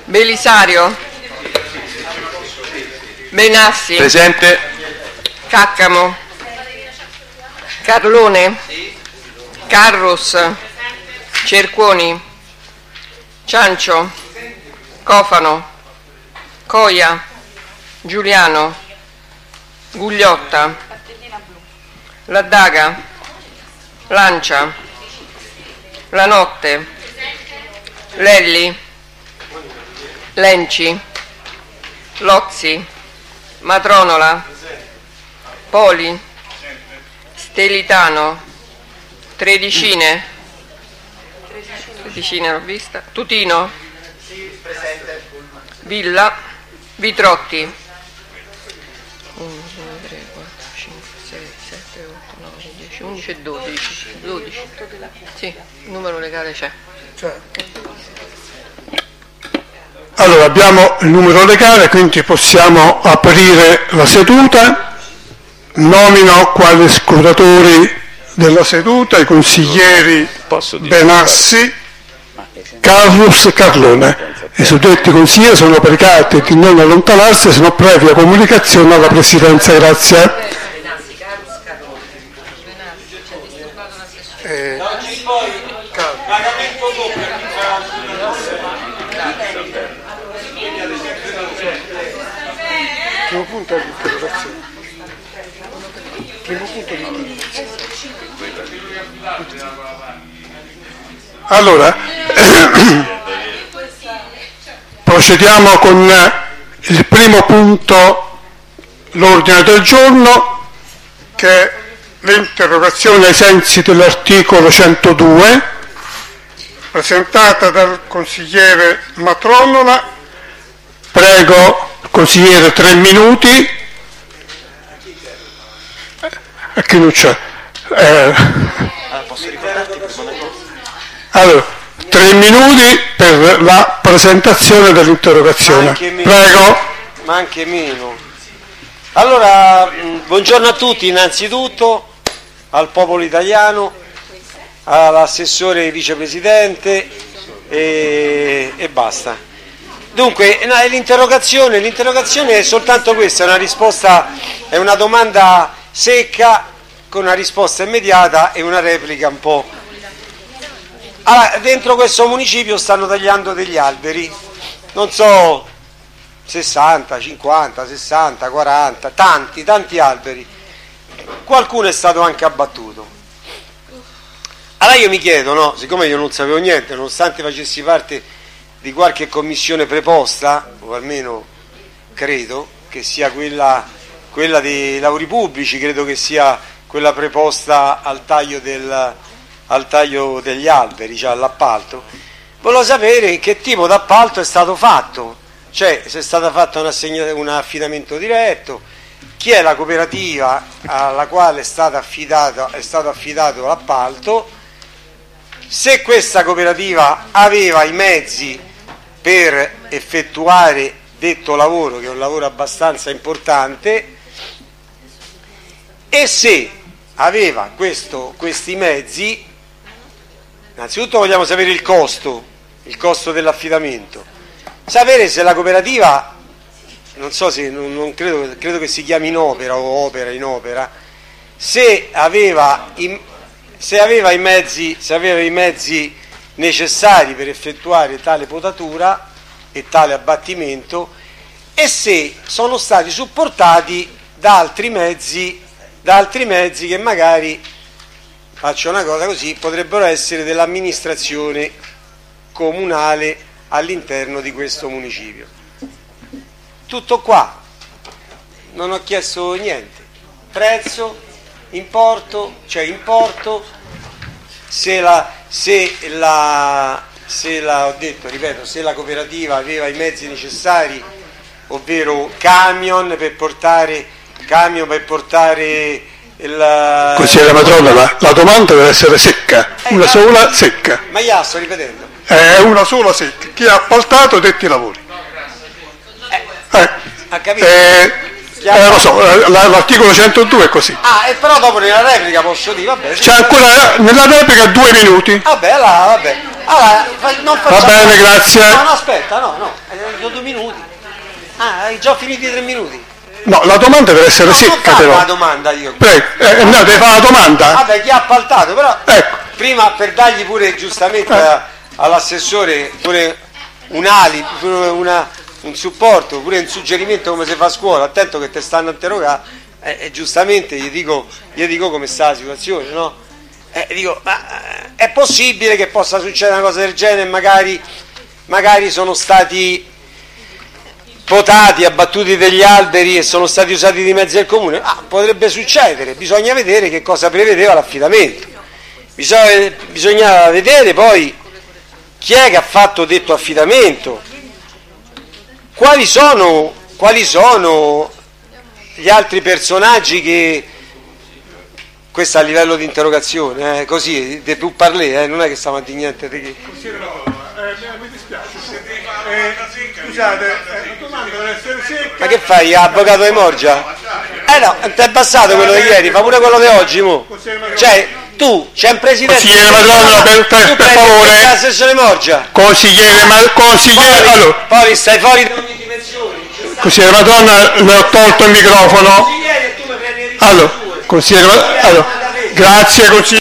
Belisario. Benassi. Presente. Caccamo. Carlone. Carros. Cerconi. Ciancio. Cofano. Coia. Giuliano. Gugliotta. Laddaga. Lancia. La Notte. Lelli. Lenci. Lozzi. Matronola. Poli. Stelitano. Tredicine l'ho vista. Tutino. Villa. Vitrotti. 1, 2, 3, 4, 5, 6, 7, 8, 9, 10, 11 e 12. Sì, il numero legale c'è. Allora, abbiamo il numero legale, quindi possiamo aprire la seduta. Nomino quali scrutatori della seduta i consiglieri Benassi, Carlos e Carlone. I suddetti consiglieri sono pregati di non allontanarsi se non previa comunicazione alla Presidenza. Grazie. Primo punto è l'interrogazione. Allora, procediamo con il primo punto, l'ordine del giorno, che è l'interrogazione ai sensi dell'articolo 102, presentata dal consigliere Matronola. Prego il consigliere 3 minuti. A chi non c'è? Posso ricordarti per una cosa? Allora, 3 minuti per la presentazione dell'interrogazione. Prego. Ma anche meno. Allora, buongiorno a tutti innanzitutto, al popolo italiano, all'assessore vicepresidente e basta. Dunque, l'interrogazione è soltanto questa, è una risposta, è una domanda secca con una risposta immediata e una replica un po'. Allora, dentro questo municipio stanno tagliando degli alberi, non so, 60, 50, 60, 40, tanti alberi. Qualcuno è stato anche abbattuto. Allora io mi chiedo, no, siccome io non sapevo niente, nonostante facessi parte di qualche commissione preposta, o almeno credo che sia quella dei lavori pubblici, credo che sia quella preposta al taglio degli alberi, cioè all'appalto, volevo sapere che tipo d'appalto è stato fatto, cioè se è stata fatta un affidamento diretto, chi è la cooperativa alla quale è stato affidato l'appalto, se questa cooperativa aveva i mezzi per effettuare detto lavoro, che è un lavoro abbastanza importante, e se aveva questi mezzi. Innanzitutto vogliamo sapere il costo dell'affidamento, sapere se la cooperativa, non so se non credo che si chiami in opera o opera in opera, se aveva i mezzi necessari per effettuare tale potatura e tale abbattimento, e se sono stati supportati da altri mezzi che magari, faccio una cosa così, potrebbero essere dell'amministrazione comunale all'interno di questo municipio. Tutto qua, non ho chiesto niente. Prezzo, importo, se la cooperativa aveva i mezzi necessari, ovvero camion per portare il... Consigliere Matronola, la domanda deve essere secca, una sola secca. Ma io sto ripetendo. È una sola secca. Chi ha appaltato detti lavori? Ha capito? Lo so, l'articolo 102 è così. E però dopo nella replica posso dire, vabbè. Sì, c'è ancora nella replica 2 minuti. Vabbè. Allora, non facciamo... Va bene, grazie. No, aspetta, no, sono 2 minuti. Hai già finito i 3 minuti. No, la domanda deve essere secca, non però. la domanda io. Prego, no, deve fare la domanda. Vabbè, chi ha appaltato, però Ecco. prima per dargli pure giustamente all'assessore pure un alibi, pure un supporto, pure un suggerimento come si fa a scuola, attento che te stanno a interrogare, giustamente gli dico come sta la situazione, no? Dico, ma è possibile che possa succedere una cosa del genere, magari sono stati potati, abbattuti degli alberi e sono stati usati di mezzi del comune? Potrebbe succedere, bisogna vedere che cosa prevedeva l'affidamento, bisogna vedere poi chi è che ha fatto detto affidamento, quali sono gli altri personaggi che... Questo a livello di interrogazione, così, de più parlé, non è che stiamo a dire niente di che. Mi dispiace. Scusate, la domanda deve essere secca. Ma che fai, avvocato di Morgia? No, ti è passato quello di ieri, fa pure quello di oggi, mo. Cioè, tu, c'è un presidente... Consigliere Madonna, per favore. L'assessore Morgia. Consigliere, allora. Poi stai fuori da ogni dimensione. Consigliere Madonna, le ho tolto il microfono. Allora. Consigliere, grazie consigliere.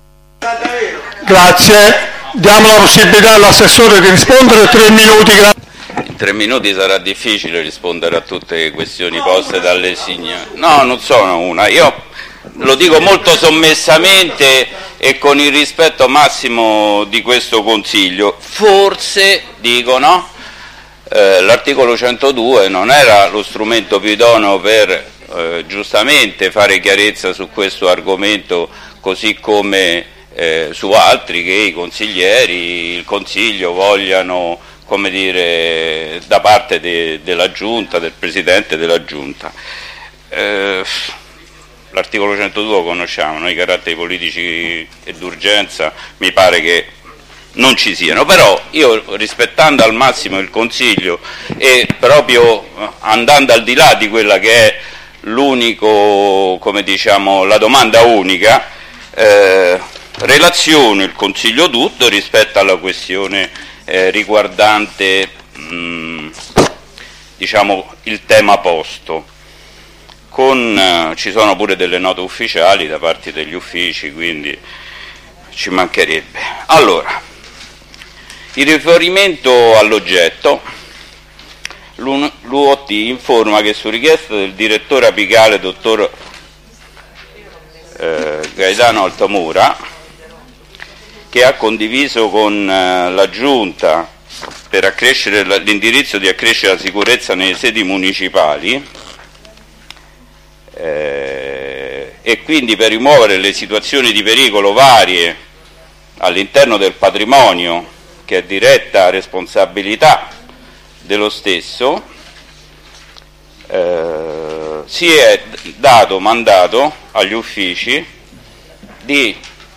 Grazie, diamo la possibilità all'assessore di rispondere. 3 minuti. In 3 minuti sarà difficile rispondere a tutte le questioni poste dalle signore. No, non sono una. Io lo dico molto sommessamente e con il rispetto massimo di questo Consiglio. Forse, dicono, l'articolo 102 non era lo strumento più idoneo per giustamente fare chiarezza su questo argomento, così come su altri che i consiglieri, il Consiglio vogliano, come dire, da parte della Giunta, del Presidente della Giunta. L'articolo 102 lo conosciamo, noi i caratteri politici e d'urgenza mi pare che non ci siano, però io, rispettando al massimo il Consiglio e proprio andando al di là di quella che è l'unico, come diciamo, la domanda unica, relaziono il Consiglio tutto rispetto alla questione riguardante diciamo il tema posto. Ci sono pure delle note ufficiali da parte degli uffici, quindi ci mancherebbe. Allora, in riferimento all'oggetto, l'UOT informa che su richiesta del direttore apicale dottor Gaetano Altamura, che ha condiviso con la Giunta per accrescere l'indirizzo di accrescere la sicurezza nelle sedi municipali e quindi per rimuovere le situazioni di pericolo varie all'interno del patrimonio che è diretta responsabilità dello stesso, si è dato mandato agli uffici di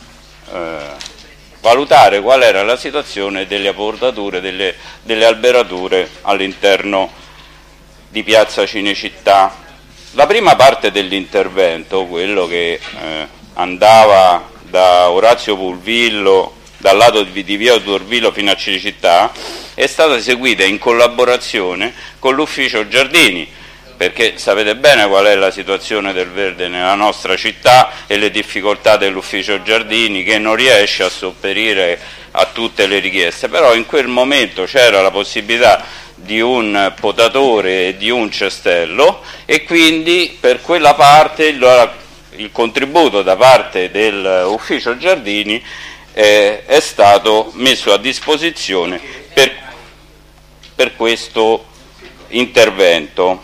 valutare qual era la situazione delle apportature, delle alberature all'interno di Piazza Cinecittà. La prima parte dell'intervento, quello che andava da Orazio Pulvillo, dal lato di via Dorvillo fino a Cinecittà, è stata eseguita in collaborazione con l'ufficio Giardini, perché sapete bene qual è la situazione del verde nella nostra città e le difficoltà dell'ufficio Giardini, che non riesce a sopperire a tutte le richieste, però in quel momento c'era la possibilità di un potatore e di un cestello e quindi per quella parte il contributo da parte dell'ufficio Giardini è stato messo a disposizione per questo intervento.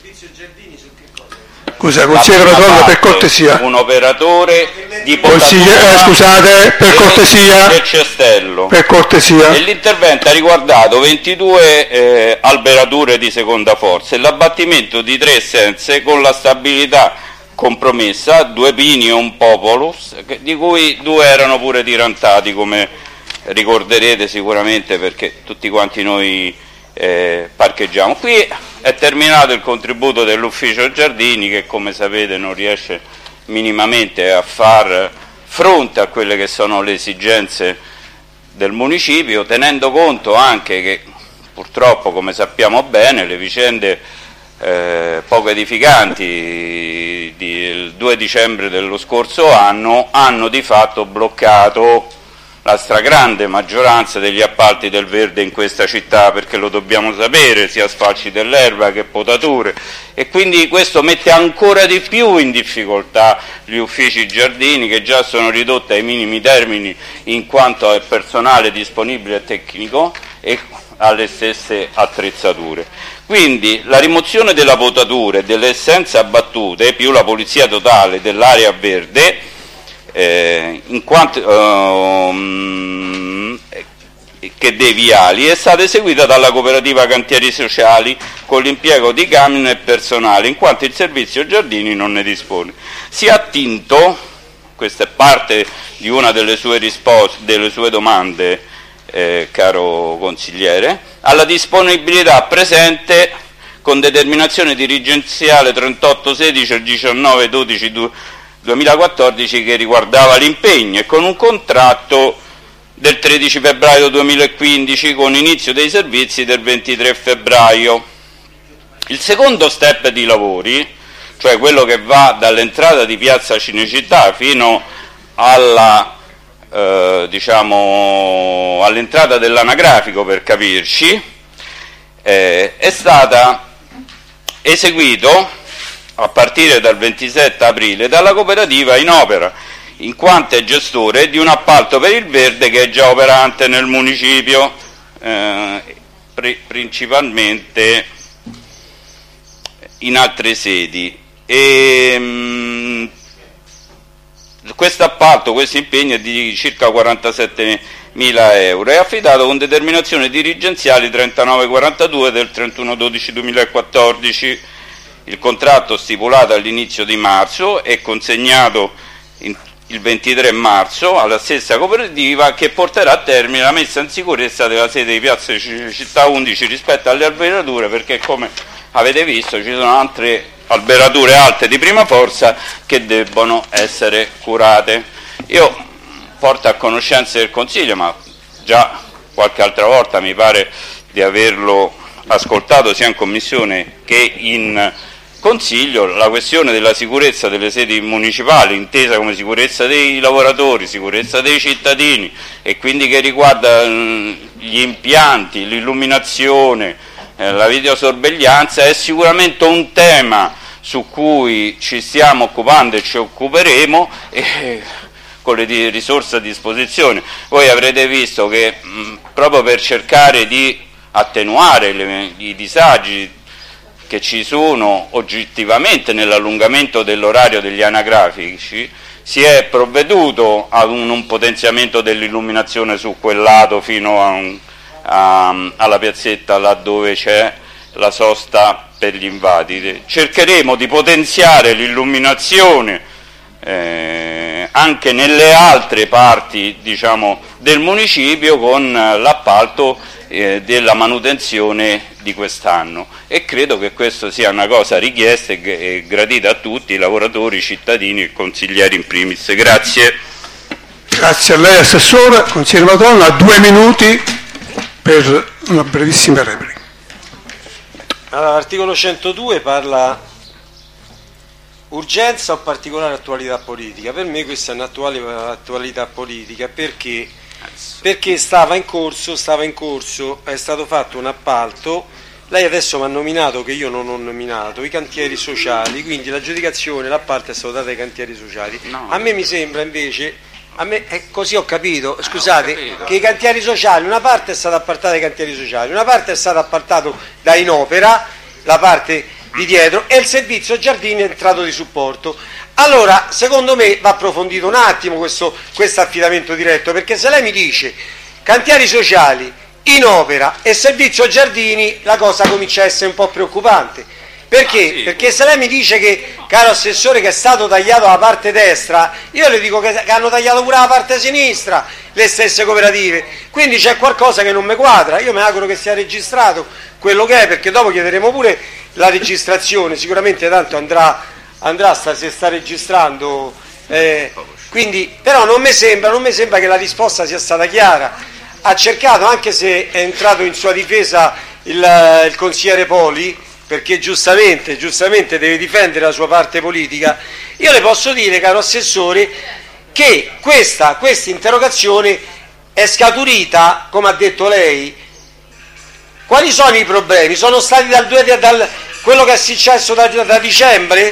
Scusa, consigliere Madonna, per cortesia. Un operatore di potatura, scusate, per cortesia. Del cestello. Per cortesia. E l'intervento ha riguardato 22 alberature di seconda forza e l'abbattimento di 3 essenze con la stabilità compromessa, 2 pini e un popolus, di cui 2 erano pure tirantati, come ricorderete sicuramente, perché tutti quanti noi parcheggiamo. Qui è terminato il contributo dell'ufficio Giardini, che come sapete non riesce minimamente a far fronte a quelle che sono le esigenze del municipio, tenendo conto anche che purtroppo, come sappiamo bene, le vicende poco edificanti del 2 dicembre dello scorso anno hanno di fatto bloccato la stragrande maggioranza degli appalti del verde in questa città, perché lo dobbiamo sapere, sia sfalci dell'erba che potature, e quindi questo mette ancora di più in difficoltà gli uffici giardini, che già sono ridotti ai minimi termini in quanto al personale disponibile e tecnico e alle stesse attrezzature. Quindi la rimozione della potatura e delle essenze abbattute più la pulizia totale dell'area verde in quanto che dei viali è stata eseguita dalla cooperativa Cantieri Sociali con l'impiego di camion e personale, in quanto il servizio giardini non ne dispone. Si è attinto, questa è parte di una delle sue risposte, delle sue domande, caro consigliere, alla disponibilità presente con determinazione dirigenziale 3816 e 1912 2014 che riguardava l'impegno, e con un contratto del 13 febbraio 2015 con inizio dei servizi del 23 febbraio. Il secondo step di lavori, cioè quello che va dall'entrata di Piazza Cinecittà fino alla all'entrata dell'anagrafico, per capirci, è stata eseguito a partire dal 27 aprile dalla cooperativa Inopera, in quanto è gestore di un appalto per il verde che è già operante nel municipio, principalmente in altre sedi. Questo appalto, questo impegno è di circa 47.000 euro, è affidato con determinazione dirigenziali 3942 del 31/12/2014. Il contratto stipulato all'inizio di marzo è consegnato il 23 marzo alla stessa cooperativa, che porterà a termine la messa in sicurezza della sede di Piazza Città 11 rispetto alle alberature, perché come avete visto ci sono altre alberature alte di prima forza che debbono essere curate. Io porto a conoscenza del Consiglio, ma già qualche altra volta mi pare di averlo ascoltato sia in Commissione che in Consiglio, la questione della sicurezza delle sedi municipali, intesa come sicurezza dei lavoratori, sicurezza dei cittadini, e quindi che riguarda gli impianti, l'illuminazione, la videosorveglianza, è sicuramente un tema su cui ci stiamo occupando e ci occuperemo con le risorse a disposizione. Voi avrete visto che proprio per cercare di attenuare i disagi che ci sono oggettivamente nell'allungamento dell'orario degli anagrafici, si è provveduto ad un potenziamento dell'illuminazione su quel lato fino alla piazzetta laddove c'è la sosta per gli invalidi. Cercheremo di potenziare l'illuminazione anche nelle altre parti, del municipio, con l'appalto della manutenzione di quest'anno, e credo che questo sia una cosa richiesta e gradita a tutti, i lavoratori, i cittadini e consiglieri in primis. Grazie. Grazie a lei, Assessore. Consigliere Madonna, ha 2 minuti per una brevissima replica. Allora, l'articolo 102 parla urgenza o particolare attualità politica. Per me questa è un'attuale attualità politica, perché stava in corso, è stato fatto un appalto, lei adesso mi ha nominato che io non ho nominato, i cantieri sociali, quindi l'aggiudicazione, l'appalto è stato dato ai cantieri sociali. No. A me mi sembra invece, così ho capito, scusate, che i cantieri sociali, una parte è stata appaltata ai cantieri sociali, una parte è stata appaltata da Inopera, la parte di dietro, e il servizio giardini è entrato di supporto. Allora, secondo me va approfondito un attimo questo affidamento diretto, perché se lei mi dice cantieri sociali, Inopera e servizio giardini, la cosa comincia a essere un po' preoccupante. Perché? Sì. Perché se lei mi dice che, caro Assessore, che è stato tagliato la parte destra, io le dico che hanno tagliato pure la parte sinistra, le stesse cooperative, quindi c'è qualcosa che non mi quadra. Io mi auguro che sia registrato quello che è, perché dopo chiederemo pure la registrazione, sicuramente tanto andrà si sta registrando, quindi, però non mi sembra che la risposta sia stata chiara. ha cercato, anche se è entrato in sua difesa il consigliere Poli, perché giustamente deve difendere la sua parte politica, io le posso dire, caro Assessore, che questa interrogazione è scaturita, come ha detto lei. Quali sono i problemi? Sono stati quello che è successo da dicembre?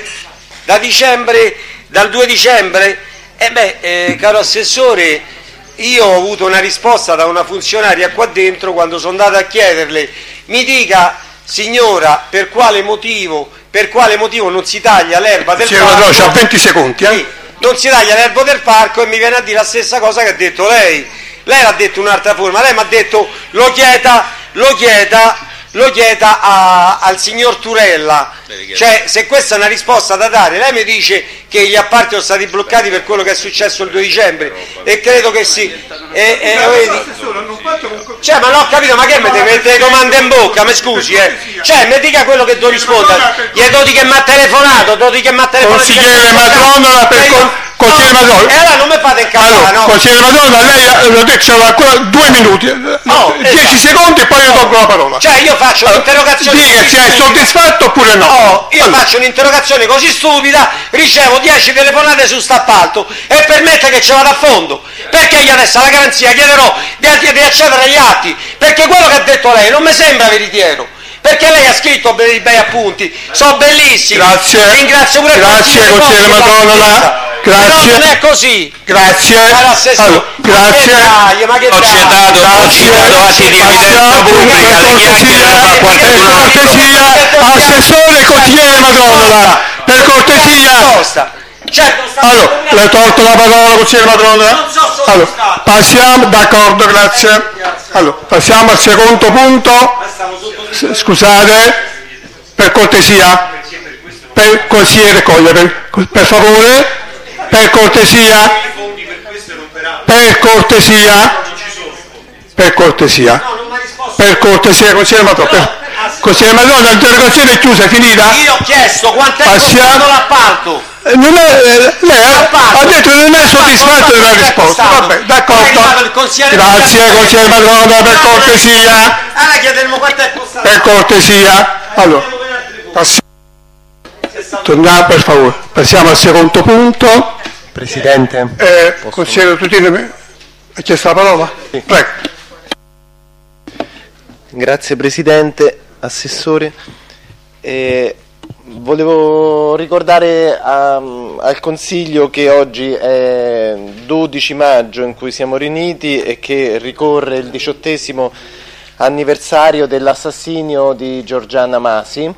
Dal 2 dicembre? Caro Assessore, io ho avuto una risposta da una funzionaria qua dentro quando sono andato a chiederle, mi dica, signora, per quale motivo non si taglia l'erba del parco? C'ha 20 secondi, Sì, non si taglia l'erba del parco, e mi viene a dire la stessa cosa che ha detto lei. Lei l'ha detto in un'altra forma, lei mi ha detto lo chieda al signor Turella. Cioè, se questa è una risposta da dare, lei mi dice che gli appalti sono stati bloccati per quello che è successo il 2 dicembre, e credo che sì. Cioè, ma non ho capito, ma che mi mette le domande in bocca, mi scusi, Cioè, mi dica quello che devo rispondere. Gli do di che mi ha telefonato, Consigliere Madronola, consigliere Madronola. E allora non mi fate incazzare, no? Consigliere Madronola, lei l'ho detto, c'era ancora 2 minuti, 10 secondi e poi io tolgo la parola. Cioè, io faccio un'interrogazione. Dica se è soddisfatto oppure no. Io faccio un'interrogazione così stupida, ricevo 10 telefonate su st'appalto e permette che ci vada a fondo. Perché io adesso alla garanzia chiederò di accedere agli atti? Perché quello che ha detto lei non mi sembra veritiero. Perché lei ha scritto dei bei appunti, sono bellissimi. Grazie. Ringrazio pure Consigliere Madronola. Grazie. Non è così. Grazie. Grazie. Ma che atti di evidenza pubblica, le chiacchiere le fa qualcuno. Per cortesia, Assessore consigliere Madronola, per cortesia. Allora, le ho tolto la parola, consigliere Madronola. Allora, passiamo, d'accordo, grazie. Allora, passiamo al secondo punto. Scusate, per cortesia, per consigliere Cogliere, per favore, per cortesia, consigliere Madronola. Consigliere Madronola, l'interrogazione è chiusa, è finita? Io ho chiesto quanto è costato l'appalto. Lei ha detto che non è soddisfatto della risposta. Vabbè, d'accordo. Grazie, consigliere Madronola, per cortesia. Allora chiederemo quanto è costato. Per cortesia. Allora, torniamo per favore. Passiamo al secondo punto. Presidente. Consigliere Tutino, ha chiesto la parola? Sì. Prego. Grazie Presidente, Assessore. Volevo ricordare al Consiglio che oggi è 12 maggio in cui siamo riuniti e che ricorre il 18° anniversario dell'assassinio di Giorgiana Masi.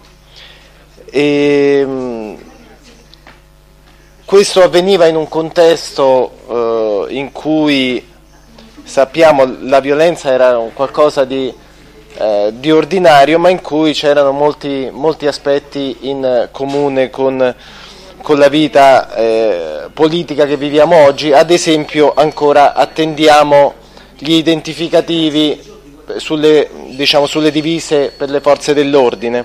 Questo avveniva in un contesto in cui, sappiamo, la violenza era qualcosa di ordinario, ma in cui c'erano molti aspetti in comune con la vita politica che viviamo oggi. Ad esempio, ancora attendiamo gli identificativi sulle divise per le forze dell'ordine,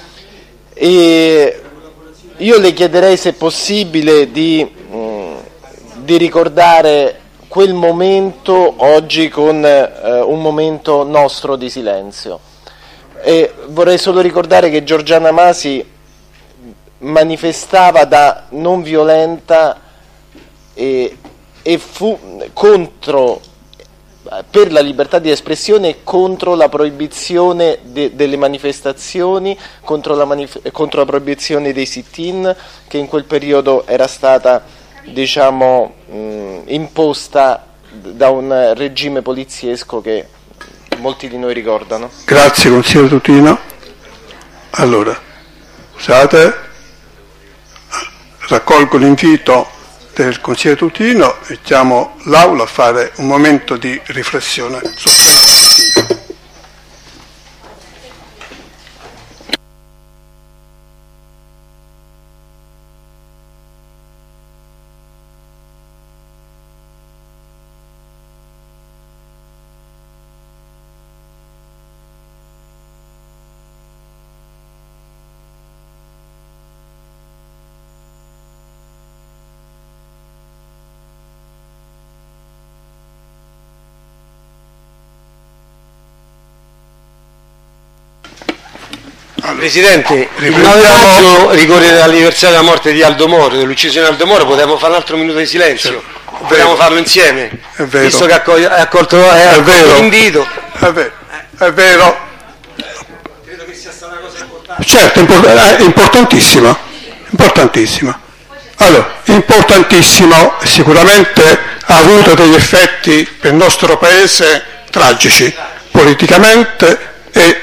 e io le chiederei, se possibile, di ricordare quel momento oggi con un momento nostro di silenzio. E vorrei solo ricordare che Giorgiana Masi manifestava da non violenta e fu per la libertà di espressione e contro la proibizione delle manifestazioni, contro la proibizione dei sit-in, che in quel periodo era stata, imposta da un regime poliziesco che molti di noi ricordano. Grazie consigliere Tutino. Allora, scusate, raccolgo l'invito del consigliere Tutino e chiamo l'Aula a fare un momento di riflessione sul tema. Presidente, il 9 maggio ricorre l'anniversario della morte di Aldo Moro, dell'uccisione di Aldo Moro, potremmo fare un altro minuto di silenzio, vogliamo farlo insieme, visto che ha accolto l'invito. È vero. Credo che sia stata una cosa importante. Certo, importantissima. Allora, importantissimo, sicuramente ha avuto degli effetti per il nostro Paese tragici, politicamente e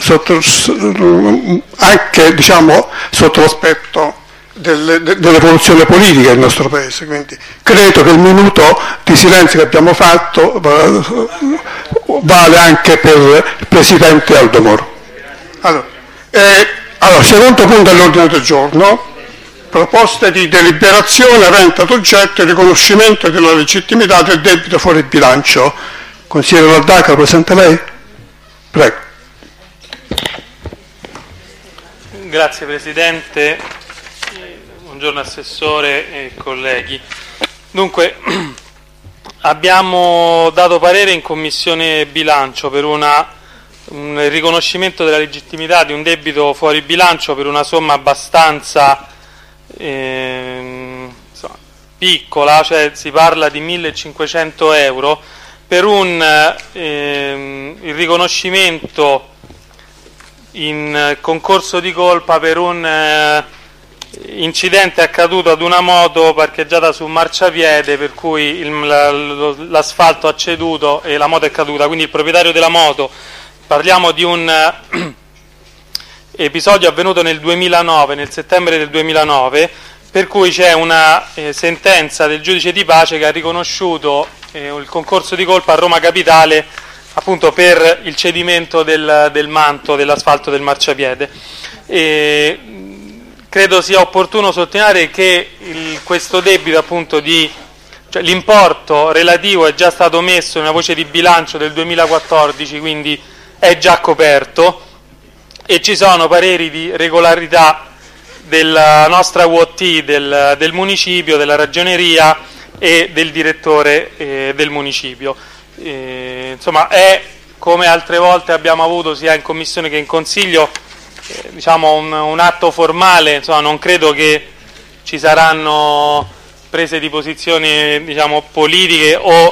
anche sotto l'aspetto dell'evoluzione politica del nostro Paese. Quindi credo che il minuto di silenzio che abbiamo fatto vale anche per il Presidente Aldo Moro. Allora, secondo punto all'ordine del giorno, proposte di deliberazione avente ad oggetto il riconoscimento della legittimità del debito fuori bilancio. Consigliere Valdaca, lo presenta lei? Prego. Grazie Presidente, buongiorno Assessore e colleghi. Dunque, abbiamo dato parere in Commissione Bilancio per un riconoscimento della legittimità di un debito fuori bilancio per una somma abbastanza piccola, cioè si parla di 1.500 euro, per il riconoscimento in concorso di colpa per un incidente accaduto ad una moto parcheggiata su un marciapiede, per cui l'asfalto ha ceduto e la moto è caduta, quindi il proprietario della moto, parliamo di un episodio avvenuto nel 2009, nel settembre del 2009, per cui c'è una sentenza del giudice di pace che ha riconosciuto il concorso di colpa a Roma Capitale appunto per il cedimento del manto dell'asfalto del marciapiede. Credo sia opportuno sottolineare che questo debito appunto cioè l'importo relativo è già stato messo in una voce di bilancio del 2014, quindi è già coperto, e ci sono pareri di regolarità della nostra UOT del municipio, della ragioneria e del direttore del municipio. Insomma, è, come altre volte abbiamo avuto sia in commissione che in consiglio, un atto formale. Insomma, non credo che ci saranno prese di posizione politiche o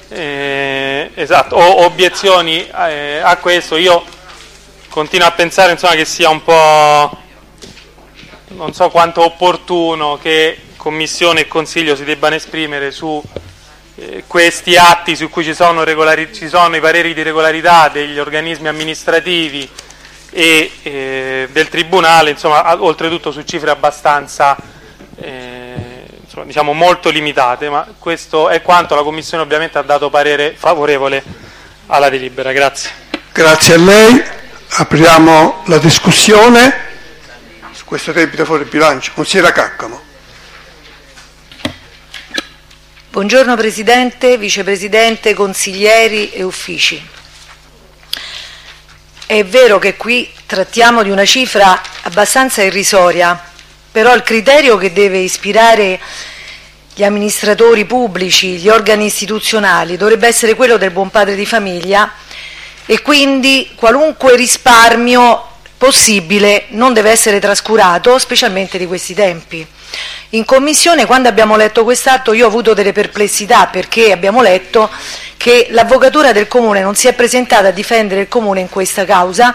obiezioni a questo. Io continuo a pensare che sia un po', non so quanto opportuno che Commissione e Consiglio si debbano esprimere su questi atti su cui ci sono i pareri di regolarità degli organismi amministrativi e del Tribunale, oltretutto su cifre abbastanza molto limitate, ma questo è quanto. La Commissione ovviamente ha dato parere favorevole alla delibera. Grazie. Grazie a lei. Apriamo la discussione su questo debito fuori bilancio. Consigliera Caccamo. Buongiorno Presidente, Vicepresidente, consiglieri e uffici. È vero che qui trattiamo di una cifra abbastanza irrisoria, però il criterio che deve ispirare gli amministratori pubblici, gli organi istituzionali, dovrebbe essere quello del buon padre di famiglia, e quindi qualunque risparmio possibile non deve essere trascurato, specialmente di questi tempi. In Commissione, quando abbiamo letto quest'atto, io ho avuto delle perplessità, perché abbiamo letto che l'Avvocatura del Comune non si è presentata a difendere il Comune in questa causa,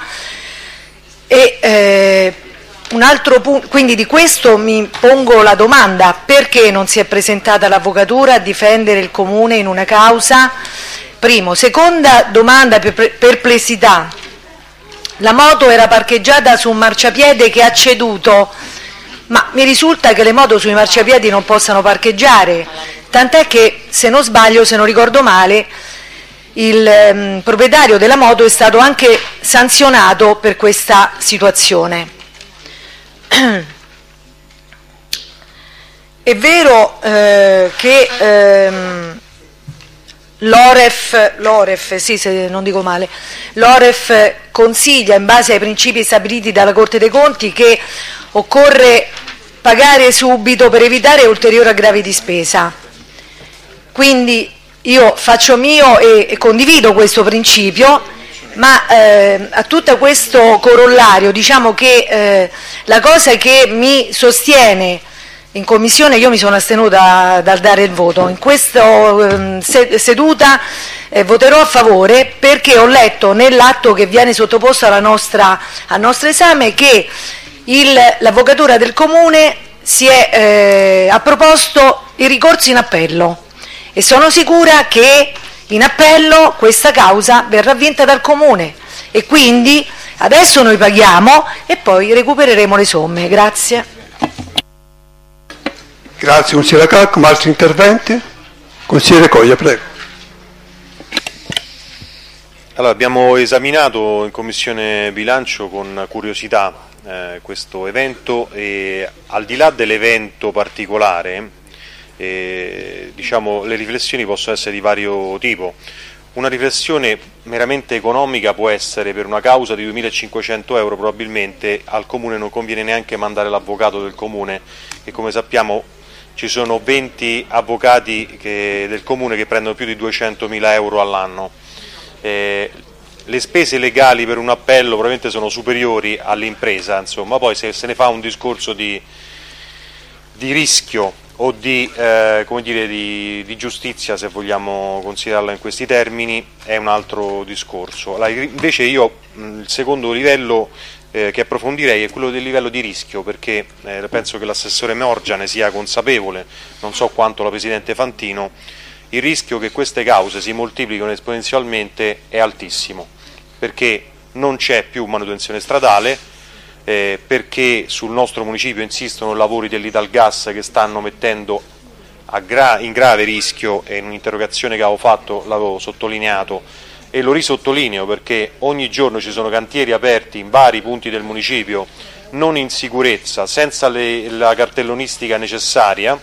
e un altro punto, quindi di questo mi pongo la domanda: perché non si è presentata l'Avvocatura a difendere il Comune in una causa? Primo. Seconda domanda, perplessità: la moto era parcheggiata su un marciapiede che ha ceduto, ma mi risulta che le moto sui marciapiedi non possano parcheggiare, tant'è che, se non sbaglio, se non ricordo male, il proprietario della moto è stato anche sanzionato per questa situazione. È vero che l'OREF, sì, se non dico male, l'OREF consiglia, in base ai principi stabiliti dalla Corte dei Conti, che occorre pagare subito per evitare ulteriori aggravi di spesa. Quindi io faccio mio e condivido questo principio, Ma a tutto questo corollario, diciamo che la cosa che mi sostiene in commissione, io mi sono astenuta dal dare il voto, in questa seduta voterò a favore perché ho letto nell'atto che viene sottoposto al nostro esame che l'Avvocatura del Comune ha proposto i ricorsi in appello e sono sicura che in appello questa causa verrà vinta dal Comune e quindi adesso noi paghiamo e poi recupereremo le somme. Grazie. Grazie consigliere Calcom. Altri interventi? Consigliere Coglia, prego. Allora, abbiamo esaminato in Commissione Bilancio con curiosità questo evento e al di là dell'evento particolare diciamo, le riflessioni possono essere di vario tipo. Una riflessione meramente economica può essere per una causa di 2.500 euro probabilmente al Comune non conviene neanche mandare l'avvocato del Comune e come sappiamo ci sono 20 avvocati del Comune che prendono più di 200.000 euro all'anno. Le spese legali per un appello probabilmente sono superiori all'impresa, insomma, poi se ne fa un discorso di rischio o come dire, di giustizia, se vogliamo considerarla in questi termini, è un altro discorso. Allora, invece io il secondo livello che approfondirei è quello del livello di rischio, perché penso che l'assessore Morgia ne sia consapevole, non so quanto la Presidente Fantino. Il rischio che queste cause si moltiplichino esponenzialmente è altissimo, perché non c'è più manutenzione stradale, perché sul nostro municipio insistono lavori dell'Italgas che stanno mettendo in grave rischio, e in un'interrogazione che avevo fatto l'avevo sottolineato e lo risottolineo perché ogni giorno ci sono cantieri aperti in vari punti del municipio non in sicurezza, senza la cartellonistica necessaria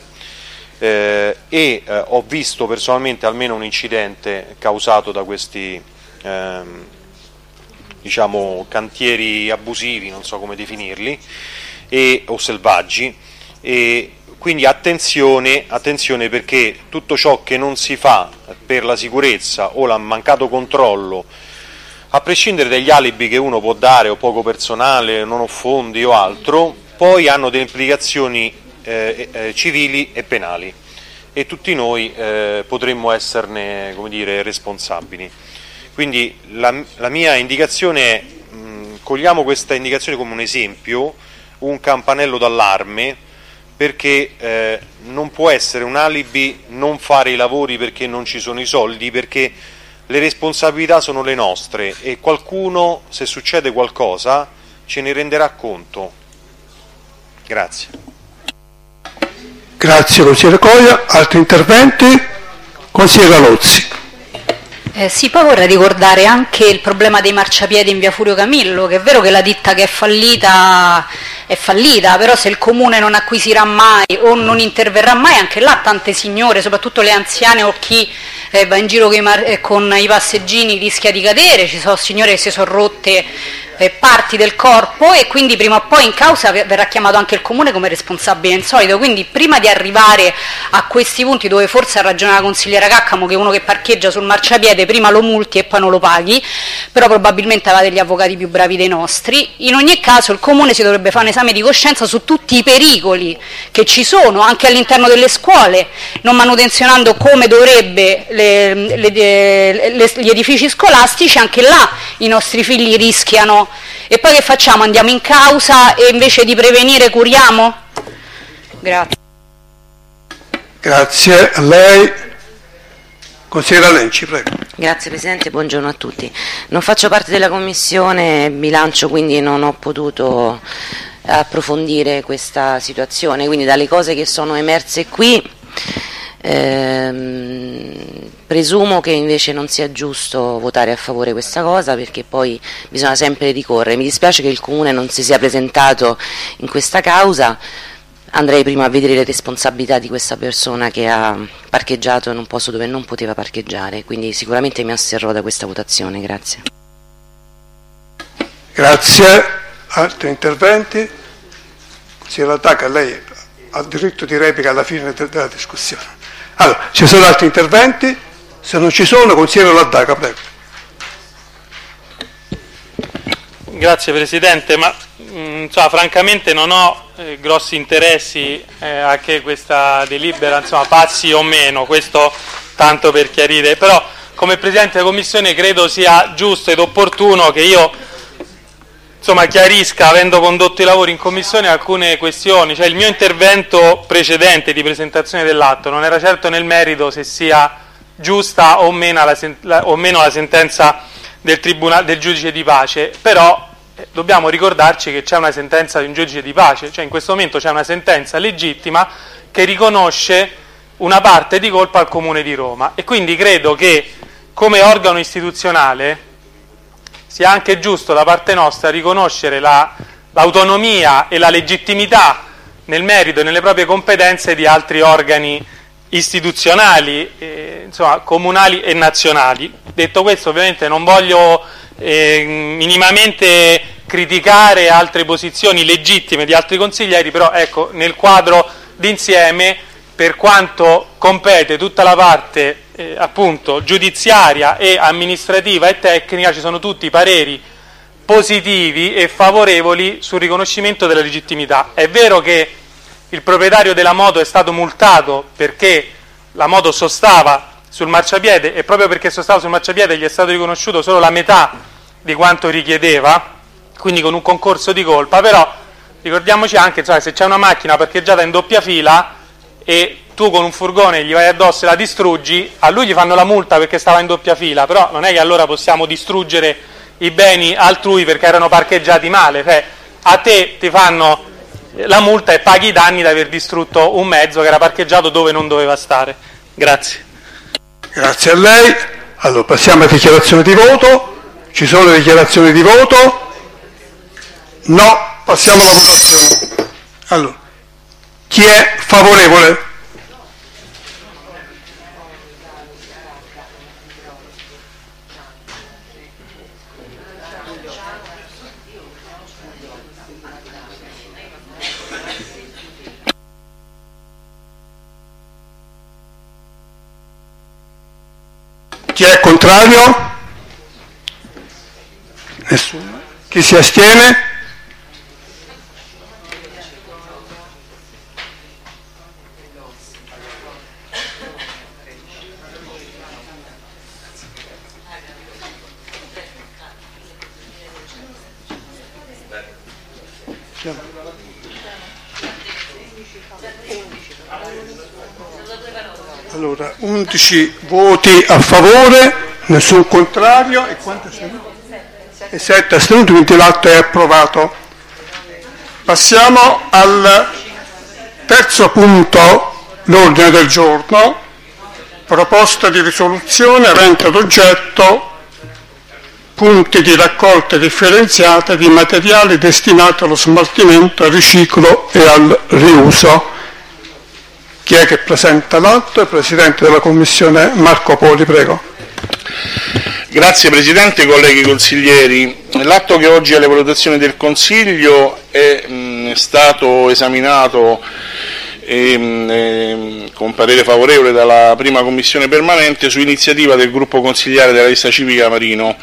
e ho visto personalmente almeno un incidente causato da questi diciamo cantieri abusivi, non so come definirli, o selvaggi, e quindi attenzione perché tutto ciò che non si fa per la sicurezza o il mancato controllo, a prescindere dagli alibi che uno può dare o poco personale, non ho fondi o altro, poi hanno delle implicazioni civili e penali e tutti noi potremmo esserne, come dire, responsabili. Quindi la mia indicazione è, cogliamo questa indicazione come un esempio, un campanello d'allarme, perché non può essere un alibi non fare i lavori perché non ci sono i soldi, perché le responsabilità sono le nostre e qualcuno, se succede qualcosa, ce ne renderà conto. Grazie. Grazie consigliere Coglia. Altri interventi? Consigliere Lozzi. Sì, poi vorrei ricordare anche il problema dei marciapiedi in via Furio Camillo, che è vero che la ditta che è fallita, però se il Comune non acquisirà mai o non interverrà mai, anche là tante signore, soprattutto le anziane o chi va in giro con i passeggini rischia di cadere, ci sono signore che si sono rotte parti del corpo e quindi prima o poi in causa verrà chiamato anche il Comune come responsabile insolito, quindi prima di arrivare a questi punti dove forse ha ragione la consigliera Caccamo che uno che parcheggia sul marciapiede prima lo multi e poi non lo paghi, però probabilmente aveva degli avvocati più bravi dei nostri. In ogni caso il Comune si dovrebbe fare un esame di coscienza su tutti i pericoli che ci sono anche all'interno delle scuole, non manutenzionando come dovrebbe gli edifici scolastici, anche là i nostri figli rischiano. E poi che facciamo? Andiamo in causa e invece di prevenire curiamo? Grazie. Grazie a lei. Consigliera Lenci, prego. Grazie Presidente, buongiorno a tutti. Non faccio parte della Commissione Bilancio, quindi non ho potuto approfondire questa situazione, quindi dalle cose che sono emerse qui presumo che invece non sia giusto votare a favore di questa cosa, perché poi bisogna sempre ricorrere. Mi dispiace che il Comune non si sia presentato in questa causa, andrei prima a vedere le responsabilità di questa persona che ha parcheggiato in un posto dove non poteva parcheggiare, quindi sicuramente mi asterrò da questa votazione. Grazie. Grazie. Altri interventi? Consigliera Tacca, lei ha diritto di replica alla fine della discussione. Allora, ci sono altri interventi? Se non ci sono, consigliere Laddaca, prego. Grazie Presidente, ma insomma, francamente non ho grossi interessi a che questa delibera insomma, passi o meno, questo tanto per chiarire, però come Presidente della Commissione credo sia giusto ed opportuno che io insomma, chiarisca, avendo condotto i lavori in Commissione, alcune questioni. Cioè, il mio intervento precedente di presentazione dell'atto non era certo nel merito se sia giusta o meno la sentenza del giudice di pace, però dobbiamo ricordarci che c'è una sentenza di un giudice di pace, cioè in questo momento c'è una sentenza legittima che riconosce una parte di colpa al Comune di Roma, e quindi credo che come organo istituzionale sia anche giusto da parte nostra riconoscere l'autonomia e la legittimità nel merito e nelle proprie competenze di altri organi istituzionali, insomma, comunali e nazionali. Detto questo, ovviamente non voglio minimamente criticare altre posizioni legittime di altri consiglieri, però ecco, nel quadro d'insieme, per quanto compete tutta la parte appunto giudiziaria e amministrativa e tecnica, ci sono tutti i pareri positivi e favorevoli sul riconoscimento della legittimità. È vero che il proprietario della moto è stato multato perché la moto sostava sul marciapiede, e proprio perché sostava sul marciapiede gli è stato riconosciuto solo la metà di quanto richiedeva, quindi con un concorso di colpa. Però ricordiamoci anche, insomma, se c'è una macchina parcheggiata in doppia fila e tu con un furgone gli vai addosso e la distruggi, a lui gli fanno la multa perché stava in doppia fila, però non è che allora possiamo distruggere i beni altrui perché erano parcheggiati male. Cioè, a te ti fanno la multa e paghi i danni di aver distrutto un mezzo che era parcheggiato dove non doveva stare. Grazie. Grazie a lei. Allora passiamo a dichiarazione di voto. Ci sono dichiarazioni di voto? No, passiamo alla votazione. Allora, chi è favorevole? Chi è contrario? Nessuno. Chi si astiene? Allora, 11 voti a favore, nessun contrario e quanti astenuti? E 7 astenuti, quindi l'atto è approvato. Passiamo al terzo punto, l'ordine del giorno, proposta di risoluzione avente ad oggetto punti di raccolta differenziata di materiali destinati allo smaltimento, al riciclo e al riuso. Chi è che presenta l'atto? Il Presidente della Commissione Marco Poli, prego. Grazie Presidente, colleghi consiglieri. L'atto che oggi è alle valutazioni del Consiglio è stato esaminato con parere favorevole dalla prima Commissione permanente su iniziativa del gruppo consigliare della lista civica Marino.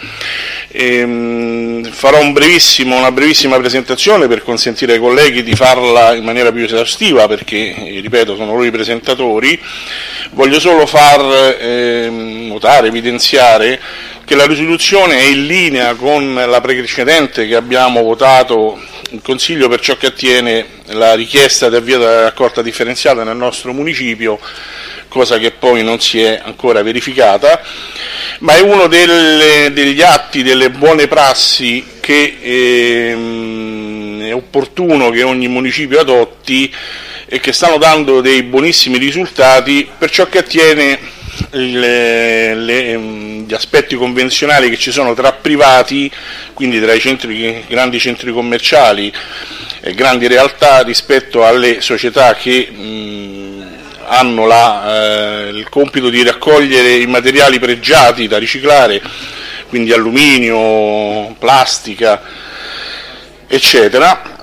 Farò una brevissima presentazione per consentire ai colleghi di farla in maniera più esaustiva, perché, ripeto, sono loro i presentatori. Voglio solo far notare, evidenziare che la risoluzione è in linea con la precedente che abbiamo votato in Consiglio per ciò che attiene la richiesta di avvio della raccolta differenziata nel nostro municipio, cosa che poi non si è ancora verificata, ma è uno degli atti, delle buone prassi che è opportuno che ogni municipio adotti e che stanno dando dei buonissimi risultati per ciò che attiene gli aspetti convenzionali che ci sono tra privati, quindi tra i grandi centri commerciali e grandi realtà, rispetto alle società che hanno il compito di raccogliere i materiali pregiati da riciclare, quindi alluminio, plastica, eccetera.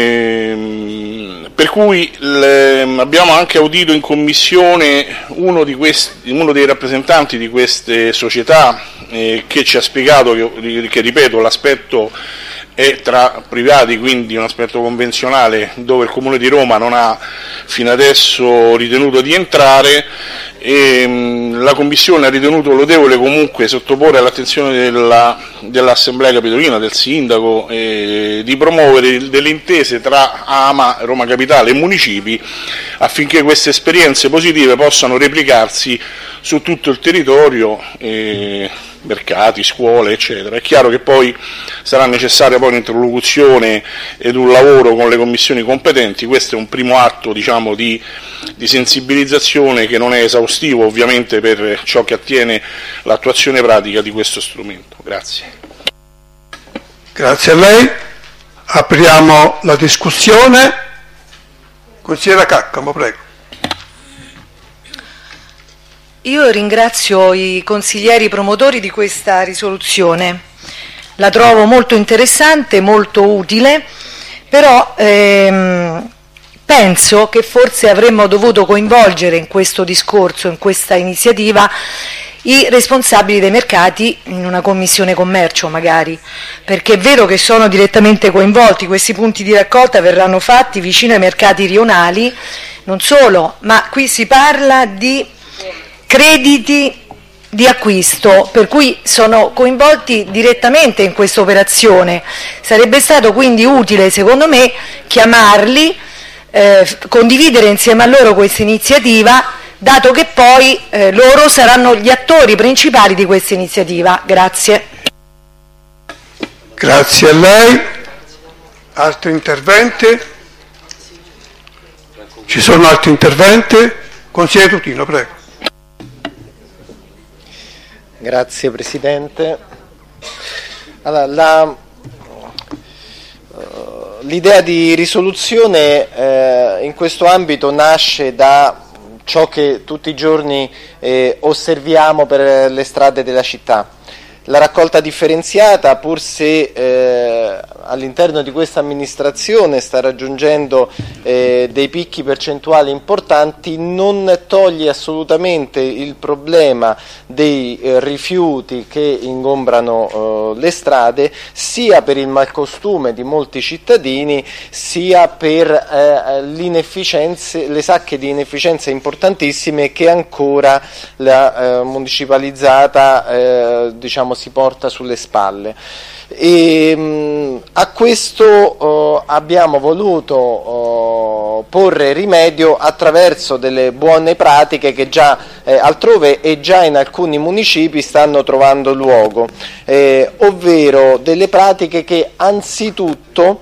Per cui abbiamo anche audito in commissione uno dei rappresentanti di queste società che ci ha spiegato che ripeto, l'aspetto è tra privati, quindi un aspetto convenzionale dove il Comune di Roma non ha fino adesso ritenuto di entrare, e la Commissione ha ritenuto lodevole comunque sottoporre all'attenzione dell'Assemblea Capitolina, del Sindaco, di promuovere delle intese tra AMA, Roma Capitale e municipi affinché queste esperienze positive possano replicarsi su tutto il territorio, mercati, scuole, eccetera. È chiaro che poi sarà necessaria poi un'interlocuzione ed un lavoro con le commissioni competenti. Questo è un primo atto, diciamo, di sensibilizzazione che non è esaustivo ovviamente per ciò che attiene l'attuazione pratica di questo strumento. Grazie. Grazie a lei. Apriamo la discussione. Consigliera Caccamo, prego. Io ringrazio i consiglieri promotori di questa risoluzione, la trovo molto interessante, molto utile, però penso che forse avremmo dovuto coinvolgere in questo discorso, in questa iniziativa, i responsabili dei mercati in una commissione commercio magari, perché è vero che sono direttamente coinvolti, questi punti di raccolta verranno fatti vicino ai mercati rionali, non solo, ma qui si parla di crediti di acquisto, per cui sono coinvolti direttamente in questa operazione. Sarebbe stato quindi utile, secondo me, chiamarli, condividere insieme a loro questa iniziativa, dato che poi loro saranno gli attori principali di questa iniziativa. Grazie. Grazie a lei. Altri interventi? Ci sono altri interventi? Consigliere Tutino, prego. Grazie Presidente. Allora, l'idea di risoluzione in questo ambito nasce da ciò che tutti i giorni osserviamo per le strade della città. La raccolta differenziata, pur se all'interno di questa amministrazione sta raggiungendo dei picchi percentuali importanti, non toglie assolutamente il problema dei rifiuti che ingombrano le strade, sia per il malcostume di molti cittadini, sia per le sacche di inefficienza importantissime che ancora la municipalizzata si porta sulle spalle. A questo abbiamo voluto porre rimedio attraverso delle buone pratiche che già altrove e già in alcuni municipi stanno trovando luogo, ovvero delle pratiche che anzitutto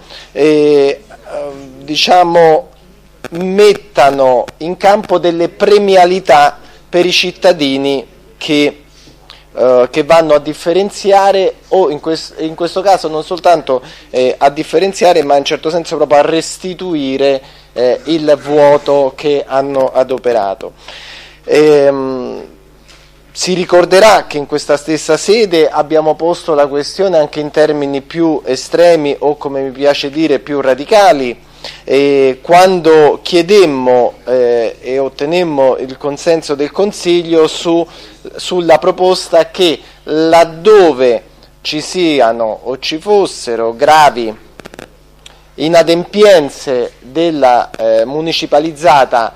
mettano in campo delle premialità per i cittadini che vanno a differenziare, o in questo caso non soltanto a differenziare, ma in certo senso proprio a restituire il vuoto che hanno adoperato. Si ricorderà che in questa stessa sede abbiamo posto la questione anche in termini più estremi, o come mi piace dire più radicali, quando chiedemmo e ottenemmo il consenso del Consiglio sulla proposta che laddove ci siano o ci fossero gravi inadempienze della municipalizzata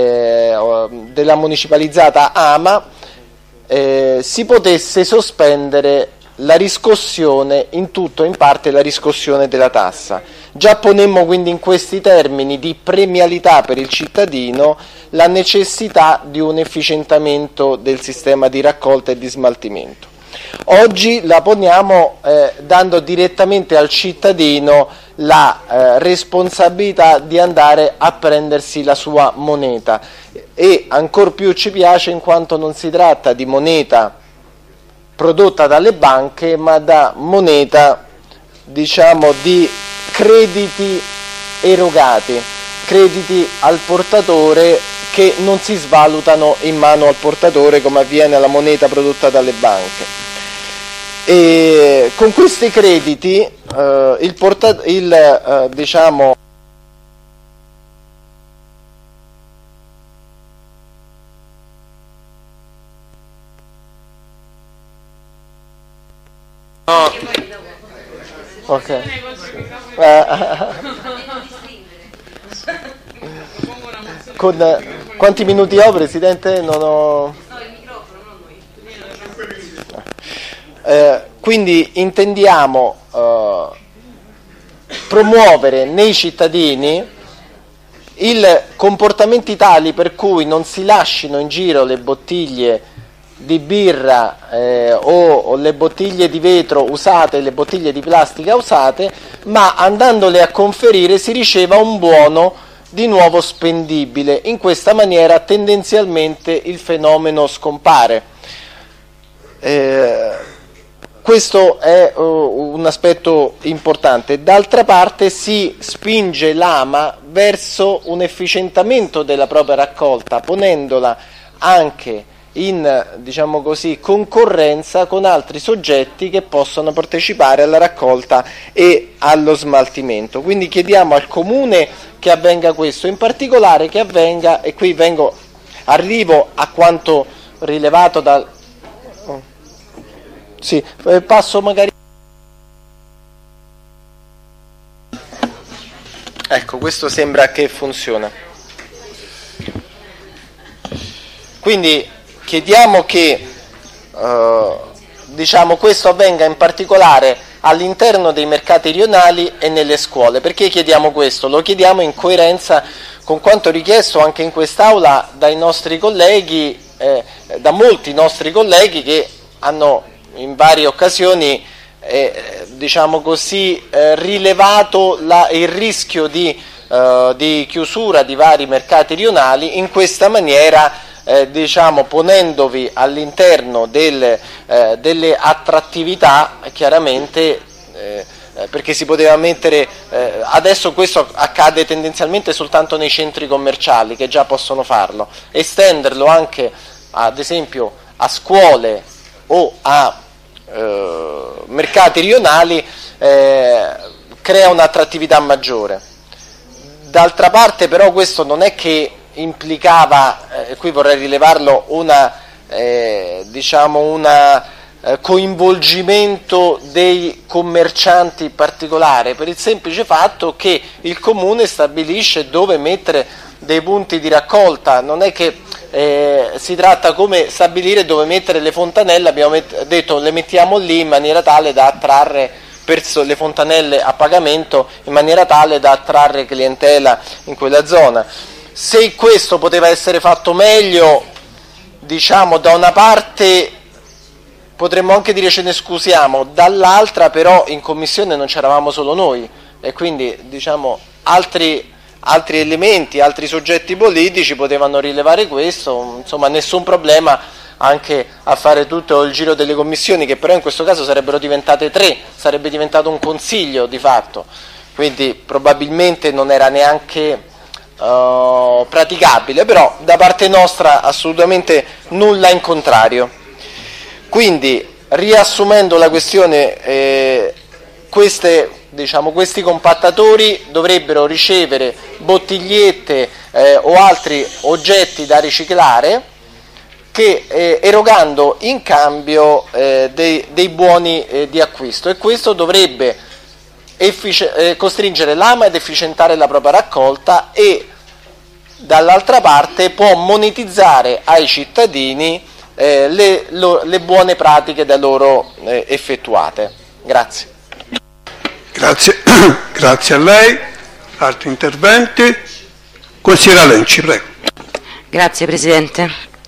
AMA si potesse sospendere la riscossione, in tutto o in parte la riscossione della tassa. Già ponemmo quindi in questi termini di premialità per il cittadino la necessità di un efficientamento del sistema di raccolta e di smaltimento. Oggi la poniamo dando direttamente al cittadino la responsabilità di andare a prendersi la sua moneta, e ancor più ci piace in quanto non si tratta di moneta prodotta dalle banche, ma da moneta di crediti erogati, crediti al portatore che non si svalutano in mano al portatore come avviene alla moneta prodotta dalle banche. E con questi crediti Ok. Quanti minuti ho, Presidente? Non ho... quindi intendiamo promuovere nei cittadini comportamenti tali per cui non si lascino in giro le bottiglie di birra o le bottiglie di vetro usate, le bottiglie di plastica usate, ma andandole a conferire si riceva un buono di nuovo spendibile. In questa maniera tendenzialmente il fenomeno scompare. Questo è un aspetto importante. D'altra parte si spinge l'AMA verso un efficientamento della propria raccolta, ponendola anche in, diciamo così, concorrenza con altri soggetti che possono partecipare alla raccolta e allo smaltimento. Quindi chiediamo al Comune che avvenga questo, in particolare che avvenga, e qui arrivo a quanto rilevato dal... Sì, passo magari... Ecco, questo sembra che funziona. Quindi chiediamo che questo avvenga in particolare all'interno dei mercati rionali e nelle scuole. Perché chiediamo questo? Lo chiediamo in coerenza con quanto richiesto anche in quest'Aula dai nostri colleghi, da molti nostri colleghi che hanno in varie occasioni rilevato il rischio di chiusura di vari mercati rionali. In questa maniera ponendovi all'interno delle attrattività, chiaramente, perché si poteva mettere, adesso questo accade tendenzialmente soltanto nei centri commerciali che già possono farlo, estenderlo anche ad esempio a scuole o a mercati rionali crea un'attrattività maggiore. D'altra parte però questo non è che implicava, qui vorrei rilevarlo, coinvolgimento dei commercianti particolari, per il semplice fatto che il Comune stabilisce dove mettere dei punti di raccolta. Non è che si tratta come stabilire dove mettere le fontanelle, abbiamo detto le mettiamo lì in maniera tale da attrarre le fontanelle a pagamento, in maniera tale da attrarre clientela in quella zona. Se questo poteva essere fatto meglio, da una parte potremmo anche dire ce ne scusiamo, dall'altra però in commissione non c'eravamo solo noi e quindi altri elementi, altri soggetti politici potevano rilevare questo, insomma nessun problema anche a fare tutto il giro delle commissioni, che però in questo caso sarebbero diventate 3, sarebbe diventato un consiglio di fatto, quindi probabilmente non era neanche praticabile, però da parte nostra assolutamente nulla in contrario. Quindi riassumendo la questione, questi compattatori dovrebbero ricevere bottigliette o altri oggetti da riciclare erogando in cambio dei buoni di acquisto, e questo dovrebbe costringere l'AMA ad efficientare la propria raccolta e dall'altra parte può monetizzare ai cittadini le buone pratiche da loro effettuate. Grazie. Grazie a lei. Altri interventi? Consigliera Lenci, prego. Grazie Presidente.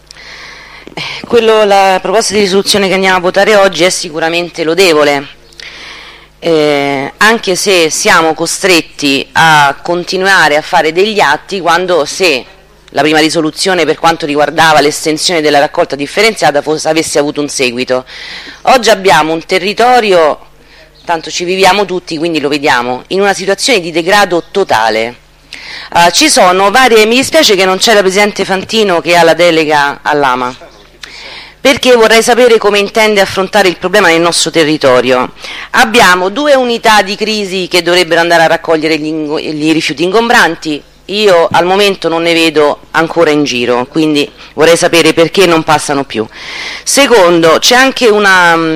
La proposta di risoluzione che andiamo a votare oggi è sicuramente lodevole, anche se siamo costretti a continuare a fare degli atti se la prima risoluzione per quanto riguardava l'estensione della raccolta differenziata avesse avuto un seguito. Oggi abbiamo un territorio, tanto ci viviamo tutti, quindi lo vediamo, in una situazione di degrado totale. Ci sono mi dispiace che non c'è la Presidente Fantino che ha la delega all'AMA, perché vorrei sapere come intende affrontare il problema nel nostro territorio. Abbiamo 2 unità di crisi che dovrebbero andare a raccogliere gli rifiuti ingombranti. Io al momento non ne vedo ancora in giro, quindi vorrei sapere perché non passano più. Secondo, c'è anche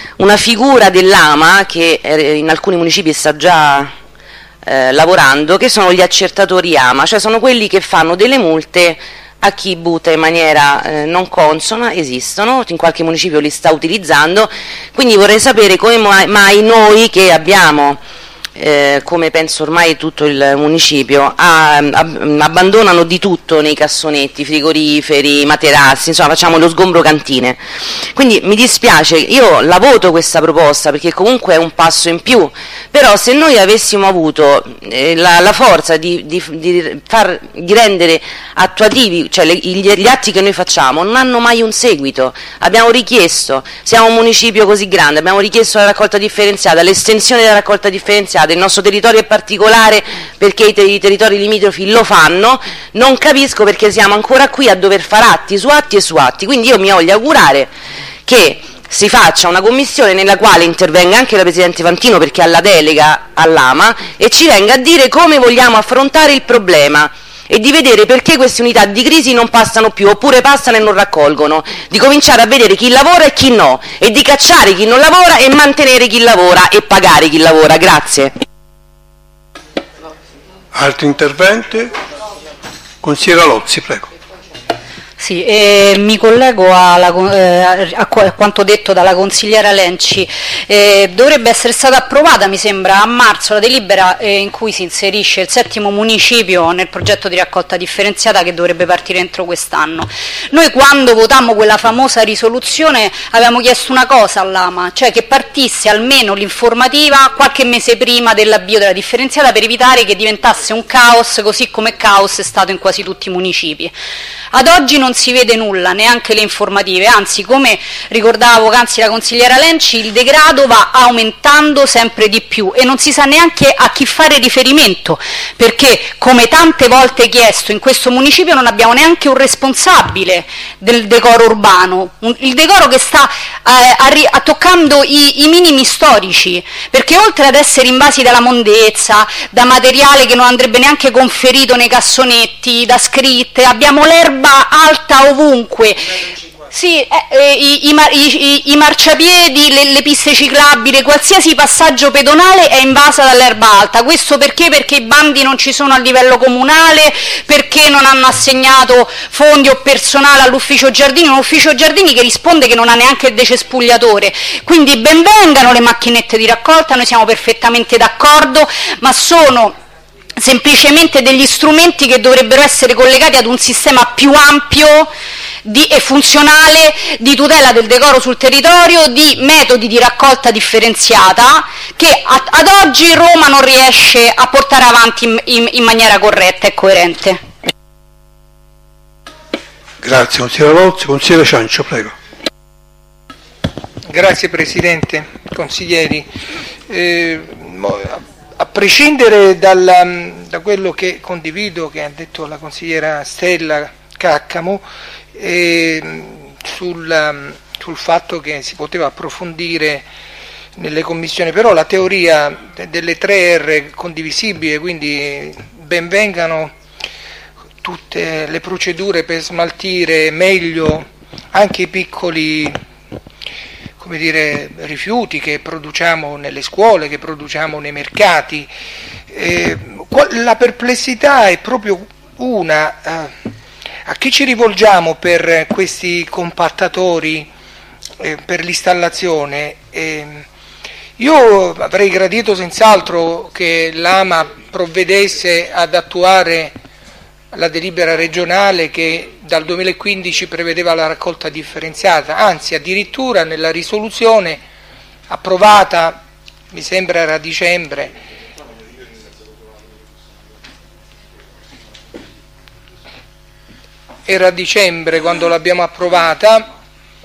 una figura dell'AMA che in alcuni municipi sta già lavorando, che sono gli accertatori AMA, cioè sono quelli che fanno delle multe a chi butta in maniera non consona. Esistono, in qualche municipio li sta utilizzando, quindi vorrei sapere come mai noi che abbiamo, come penso ormai tutto il municipio, abbandonano di tutto nei cassonetti, frigoriferi, materassi, insomma facciamo lo sgombro cantine. Quindi mi dispiace, io la voto questa proposta perché comunque è un passo in più, però se noi avessimo avuto la forza di rendere attuativi, cioè gli atti che noi facciamo non hanno mai un seguito. Abbiamo richiesto, siamo un municipio così grande, abbiamo richiesto la raccolta differenziata, l'estensione della raccolta differenziata. Il nostro territorio è particolare perché i territori limitrofi lo fanno, non capisco perché siamo ancora qui a dover fare atti su atti e su atti. Quindi io mi voglio augurare che si faccia una commissione nella quale intervenga anche la Presidente Fantino, perché ha la delega all'AMA, e ci venga a dire come vogliamo affrontare il problema e di vedere perché queste unità di crisi non passano più, oppure passano e non raccolgono, di cominciare a vedere chi lavora e chi no, e di cacciare chi non lavora e mantenere chi lavora e pagare chi lavora. Grazie. Altri interventi? Consigliera Lozzi, prego. Sì, mi collego a quanto detto dalla consigliera Lenci. Dovrebbe essere stata approvata, mi sembra, a marzo la delibera in cui si inserisce il 7° municipio nel progetto di raccolta differenziata che dovrebbe partire entro quest'anno. Noi quando votammo quella famosa risoluzione avevamo chiesto una cosa all'AMA, cioè che partisse almeno l'informativa qualche mese prima dell'avvio della differenziata per evitare che diventasse un caos, così come caos è stato in quasi tutti i municipi. Ad oggi non si vede nulla, neanche le informative, anzi, come ricordava poc'anzi la consigliera Lenci, il degrado va aumentando sempre di più e non si sa neanche a chi fare riferimento, perché come tante volte chiesto in questo municipio non abbiamo neanche un responsabile del decoro urbano, il decoro che sta toccando i minimi storici, perché oltre ad essere invasi dalla mondezza, da materiale che non andrebbe neanche conferito nei cassonetti, da scritte, abbiamo l'erba alta ovunque. Sì, i marciapiedi, le piste ciclabili, qualsiasi passaggio pedonale è invasa dall'erba alta. Questo perché? Perché i bandi non ci sono a livello comunale, perché non hanno assegnato fondi o personale all'ufficio giardini, un ufficio giardini che risponde che non ha neanche il decespugliatore. Quindi ben vengano le macchinette di raccolta, noi siamo perfettamente d'accordo, ma sono semplicemente degli strumenti che dovrebbero essere collegati ad un sistema più ampio e funzionale di tutela del decoro sul territorio, di metodi di raccolta differenziata che ad oggi Roma non riesce a portare avanti in maniera corretta e coerente. Grazie consigliere Lozzi. Consigliere Ciancio, prego. Grazie Presidente, consiglieri. A prescindere da quello che condivido, che ha detto la consigliera Stella Caccamo, sul fatto che si poteva approfondire nelle commissioni, però la teoria delle 3R è condivisibile, quindi ben vengano tutte le procedure per smaltire meglio anche i piccoli, come dire, rifiuti che produciamo nelle scuole, che produciamo nei mercati. La perplessità è proprio una: a chi ci rivolgiamo per questi compattatori, per l'installazione? Io avrei gradito senz'altro che l'AMA provvedesse ad attuare la delibera regionale che dal 2015 prevedeva la raccolta differenziata, anzi addirittura nella risoluzione approvata, mi sembra era a dicembre, quando l'abbiamo approvata,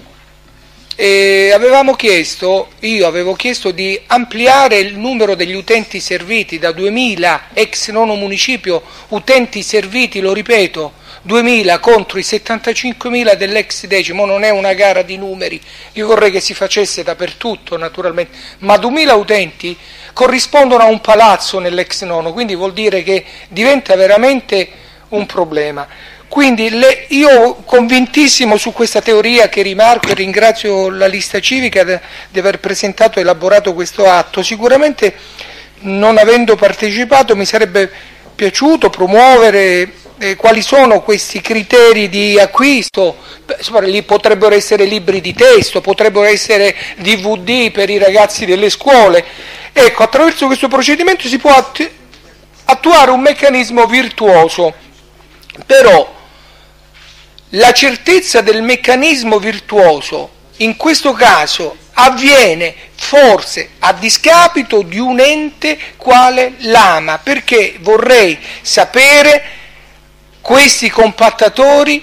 e io avevo chiesto di ampliare il numero degli utenti serviti da 2.000 ex nono municipio utenti serviti, lo ripeto, 2.000 contro i 75.000 dell'ex decimo. Non è una gara di numeri, io vorrei che si facesse dappertutto naturalmente, ma 2.000 utenti corrispondono a un palazzo nell'ex nono, quindi vuol dire che diventa veramente un problema. Quindi io convintissimo su questa teoria che rimarco e ringrazio la lista civica di aver presentato e elaborato questo atto. Sicuramente, non avendo partecipato, mi sarebbe piaciuto promuovere quali sono questi criteri di acquisto. Potrebbero essere libri di testo, potrebbero essere DVD per i ragazzi delle scuole. Ecco, attraverso questo procedimento si può attuare un meccanismo virtuoso, però la certezza del meccanismo virtuoso in questo caso avviene forse a discapito di un ente quale l'AMA, perché vorrei sapere questi compattatori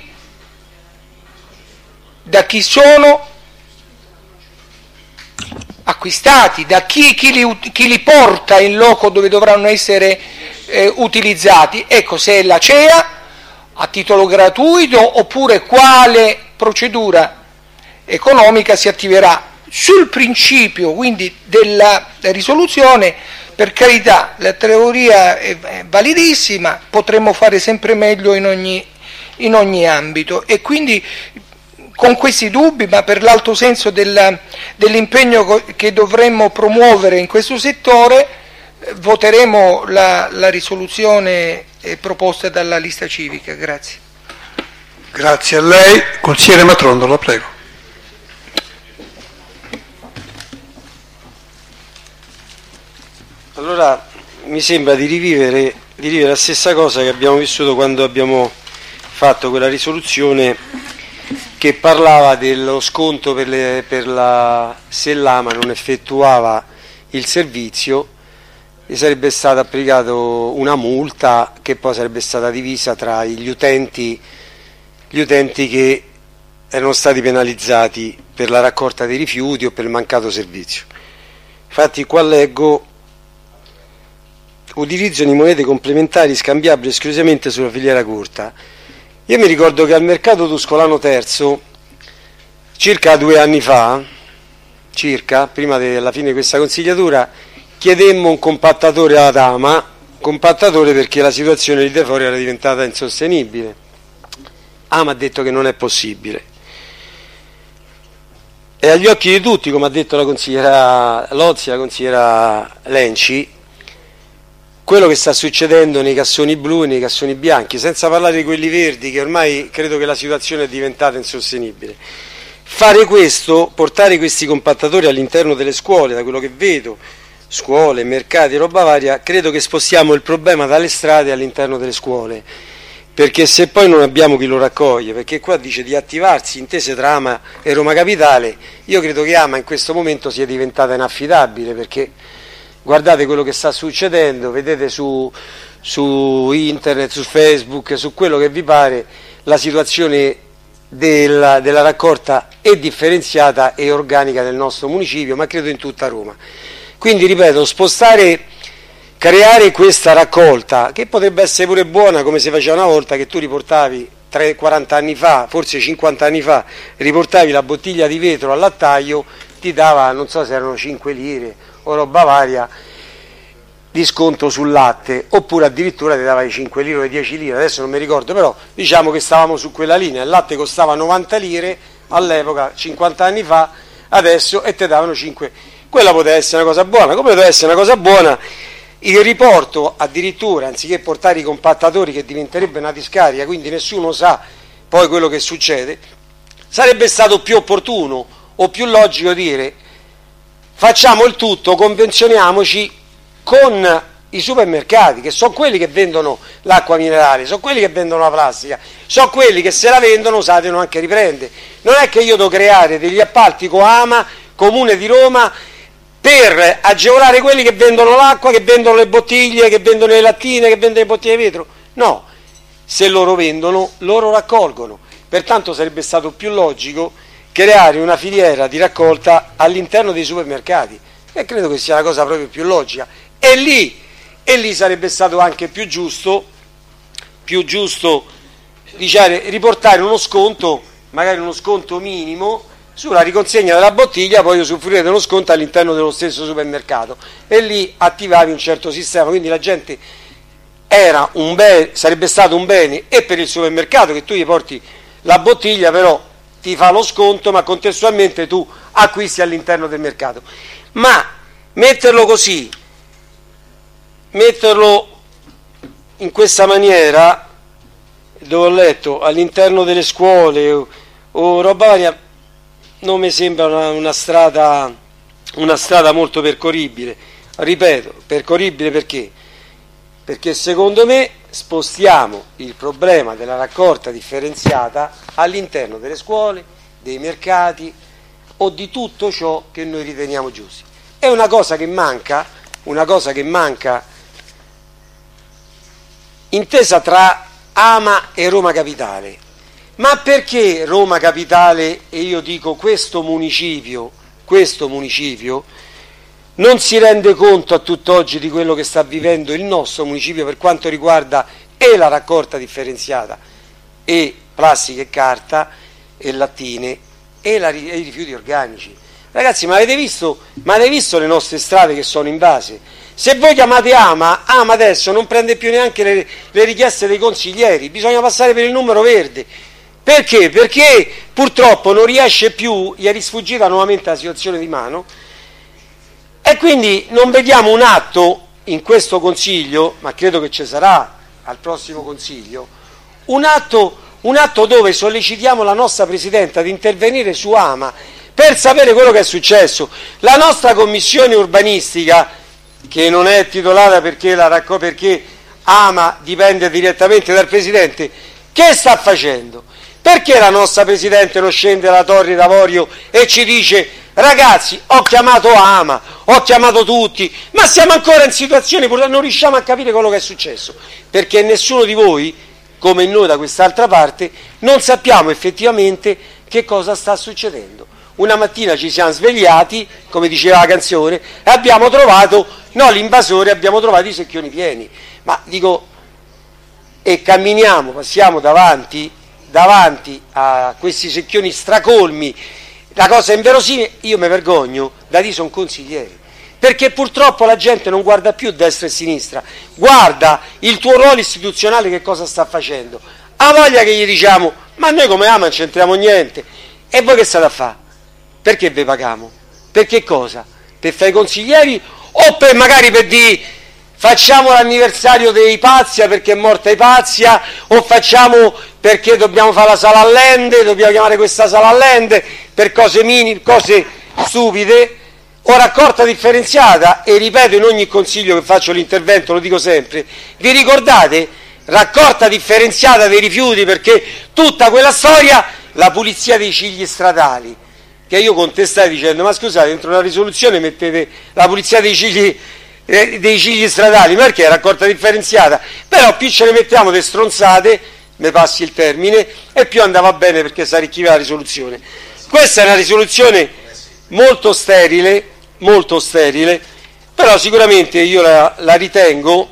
da chi sono acquistati, da chi li porta in loco dove dovranno essere utilizzati. Ecco, se è la CEA a titolo gratuito oppure quale procedura economica si attiverà. Sul principio quindi della risoluzione, per carità, la teoria è validissima, potremmo fare sempre meglio in ogni ambito, e quindi con questi dubbi, ma per l'alto senso dell'impegno che dovremmo promuovere in questo settore, voteremo la risoluzione proposta dalla lista civica. Grazie. Grazie a lei. Consigliere Matrondo, la prego. Allora, mi sembra di rivivere la stessa cosa che abbiamo vissuto quando abbiamo fatto quella risoluzione che parlava dello sconto se l'AMA non effettuava il servizio, gli sarebbe stata applicata una multa che poi sarebbe stata divisa tra gli utenti che erano stati penalizzati per la raccolta dei rifiuti o per il mancato servizio. Infatti qua leggo: utilizzano di monete complementari scambiabili esclusivamente sulla filiera corta. Io mi ricordo che al mercato tuscolano terzo, circa 2 anni fa, prima della fine di questa consigliatura, chiedemmo un compattatore ad AMA, perché la situazione lì fuori era diventata insostenibile. AMA ha detto che non è possibile. E agli occhi di tutti, come ha detto la consigliera Lozzi e la consigliera Lenci, quello che sta succedendo nei cassoni blu e nei cassoni bianchi, senza parlare di quelli verdi, che ormai credo che la situazione è diventata insostenibile. Fare questo, portare questi compattatori all'interno delle scuole, da quello che vedo, scuole, mercati, roba varia, credo che spostiamo il problema dalle strade all'interno delle scuole, perché se poi non abbiamo chi lo raccoglie, perché qua dice di attivarsi intese tra AMA e Roma Capitale, io credo che AMA in questo momento sia diventata inaffidabile, perché guardate quello che sta succedendo, vedete su internet, su Facebook, su quello che vi pare, la situazione della raccolta è differenziata e organica nel nostro municipio, ma credo in tutta Roma. Quindi ripeto, creare questa raccolta, che potrebbe essere pure buona come si faceva una volta, che tu riportavi 40 anni fa, forse 50 anni fa, riportavi la bottiglia di vetro al lattaio, ti dava, non so se erano 5 lire o roba varia, di sconto sul latte, oppure addirittura ti dava i 5 lire o i 10 lire, adesso non mi ricordo, però diciamo che stavamo su quella linea, il latte costava 90 lire all'epoca, 50 anni fa, adesso, e ti davano 5. Quella poteva essere una cosa buona, come poteva essere una cosa buona il riporto, addirittura, anziché portare i compattatori, che diventerebbe una discarica, quindi nessuno sa poi quello che succede, sarebbe stato più opportuno o più logico dire: facciamo il tutto, convenzioniamoci con i supermercati, che sono quelli che vendono l'acqua minerale, sono quelli che vendono la plastica, sono quelli che se la vendono sa devono anche riprendere. Non è che io devo creare degli appalti con AMA, Comune di Roma, per agevolare quelli che vendono l'acqua, che vendono le bottiglie, che vendono le lattine, che vendono le bottiglie di vetro. No, se loro vendono, loro raccolgono. Pertanto sarebbe stato più logico creare una filiera di raccolta all'interno dei supermercati, e credo che sia la cosa proprio più logica. E lì sarebbe stato anche più giusto riportare uno sconto, magari uno sconto minimo, sulla riconsegna della bottiglia, poi usufruire dello sconto all'interno dello stesso supermercato, e lì attivavi un certo sistema, quindi la gente sarebbe stato un bene e per il supermercato, che tu gli porti la bottiglia, però ti fa lo sconto, ma contestualmente tu acquisti all'interno del mercato. Ma metterlo così, metterlo in questa maniera, dove ho letto all'interno delle scuole o roba varia, non mi sembra una strada molto percorribile. Ripeto, percorribile perché? Perché secondo me spostiamo il problema della raccolta differenziata all'interno delle scuole, dei mercati o di tutto ciò che noi riteniamo giusto. È una cosa che manca intesa tra Ama e Roma Capitale. Ma perché Roma Capitale, e io dico questo municipio non si rende conto a tutt'oggi di quello che sta vivendo il nostro municipio per quanto riguarda e la raccolta differenziata e plastica e carta e lattine e i rifiuti organici? Ragazzi, ma avete visto le nostre strade che sono invase? Se voi chiamate Ama adesso non prende più neanche le richieste dei consiglieri, bisogna passare per il numero verde. Perché? Perché purtroppo non riesce più, gli è risfuggita nuovamente la situazione di mano, e quindi non vediamo un atto in questo Consiglio, ma credo che ci sarà al prossimo Consiglio, un atto dove sollecitiamo la nostra Presidente ad intervenire su Ama per sapere quello che è successo. La nostra Commissione urbanistica, che non è titolata perché Ama dipende direttamente dal Presidente, che sta facendo? Perché la nostra Presidente non scende alla Torre d'Avorio e ci dice: ragazzi, ho chiamato Ama, ho chiamato tutti, ma siamo ancora in situazione, non riusciamo a capire quello che è successo, perché nessuno di voi, come noi da quest'altra parte, non sappiamo effettivamente che cosa sta succedendo. Una mattina ci siamo svegliati, come diceva la canzone, e abbiamo trovato, no l'invasore, abbiamo trovato i secchioni pieni. Ma dico, e camminiamo, passiamo davanti a questi secchioni stracolmi, la cosa inverosimile, io mi vergogno da dire sono consiglieri, perché purtroppo la gente non guarda più destra e sinistra, guarda il tuo ruolo istituzionale che cosa sta facendo. Ha voglia che gli diciamo: ma noi come Ama non c'entriamo niente, e voi che state a fare? Perché vi paghiamo? Per che cosa? Per fare i consiglieri o per magari per dire facciamo l'anniversario dei Ipazia perché è morta Ipazia, o facciamo perché dobbiamo fare la sala all'ende, dobbiamo chiamare questa sala all'ende per cose cose stupide, o raccolta differenziata. E ripeto in ogni consiglio che faccio l'intervento, lo dico sempre, vi ricordate? Raccolta differenziata dei rifiuti, perché tutta quella storia, la pulizia dei cigli stradali, che io contestai dicendo: ma scusate, dentro la risoluzione mettete la pulizia dei cigli stradali, perché è raccolta differenziata? Però più ce ne mettiamo de stronzate, mi passi il termine, e più andava bene, perché si arricchiva la risoluzione. Questa è una risoluzione molto sterile, però sicuramente io la ritengo,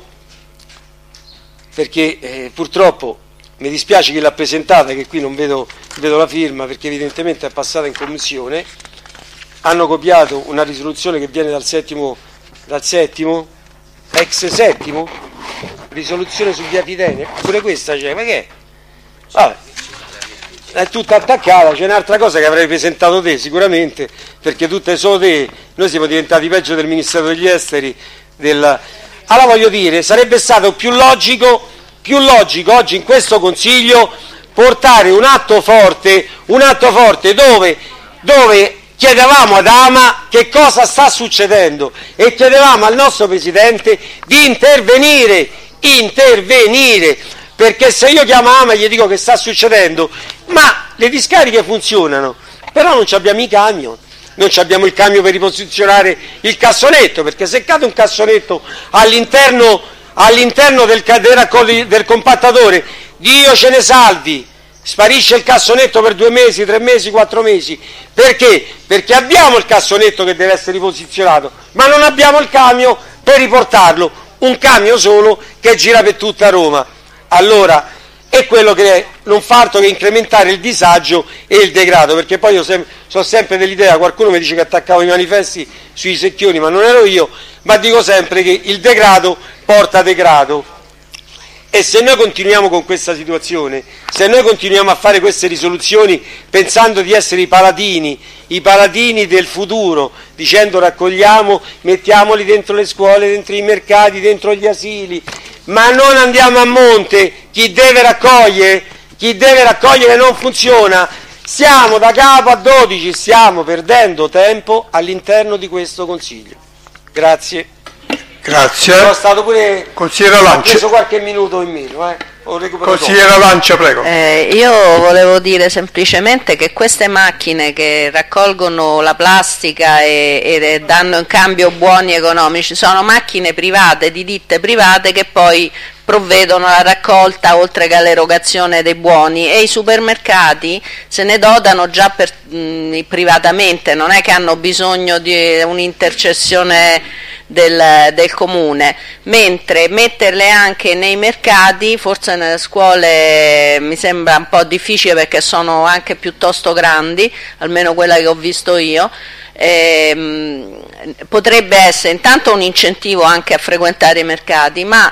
perché purtroppo mi dispiace chi l'ha presentata, che qui non vedo la firma, perché evidentemente è passata in commissione. Hanno copiato una risoluzione che viene dal settimo, ex settimo, risoluzione su via Fidene, pure questa c'è, ma che è? Vabbè, è tutta attaccata. C'è un'altra cosa che avrei presentato te sicuramente, perché tutte solo te, noi siamo diventati peggio del Ministero degli Esteri. Allora voglio dire, sarebbe stato più logico oggi in questo Consiglio portare un atto forte dove chiedevamo ad Ama che cosa sta succedendo e chiedevamo al nostro Presidente di intervenire, perché se io chiamo Ama e gli dico che sta succedendo, ma le discariche funzionano, però non abbiamo i camion, non abbiamo il camion per riposizionare il cassonetto, perché se cade un cassonetto all'interno del compattatore, Dio ce ne salvi, sparisce il cassonetto per 2 mesi, 3 mesi, 4 mesi. Perché? Perché abbiamo il cassonetto che deve essere riposizionato, ma non abbiamo il camion per riportarlo, un camion solo che gira per tutta Roma. Allora, è quello che non fa altro che incrementare il disagio e il degrado, perché poi io sono sempre dell'idea, qualcuno mi dice che attaccavo i manifesti sui secchioni, ma non ero io, ma dico sempre che il degrado porta degrado. E se noi continuiamo con questa situazione, se noi continuiamo a fare queste risoluzioni pensando di essere i paladini del futuro, dicendo raccogliamo, mettiamoli dentro le scuole, dentro i mercati, dentro gli asili, ma non andiamo a monte, chi deve raccogliere non funziona, siamo da capo a 12, stiamo perdendo tempo all'interno di questo Consiglio. Grazie. Grazie. Sono stato pure, Consigliere Lancia. Ho preso qualche minuto in meno, Consigliere Lancia, prego. Io volevo dire semplicemente che queste macchine che raccolgono la plastica e danno in cambio buoni economici sono macchine private, di ditte private, che poi provvedono alla raccolta oltre che all'erogazione dei buoni, e i supermercati se ne dotano già privatamente, non è che hanno bisogno di un'intercessione del comune, mentre metterle anche nei mercati, forse nelle scuole mi sembra un po' difficile perché sono anche piuttosto grandi, almeno quella che ho visto io. Potrebbe essere intanto un incentivo anche a frequentare i mercati, ma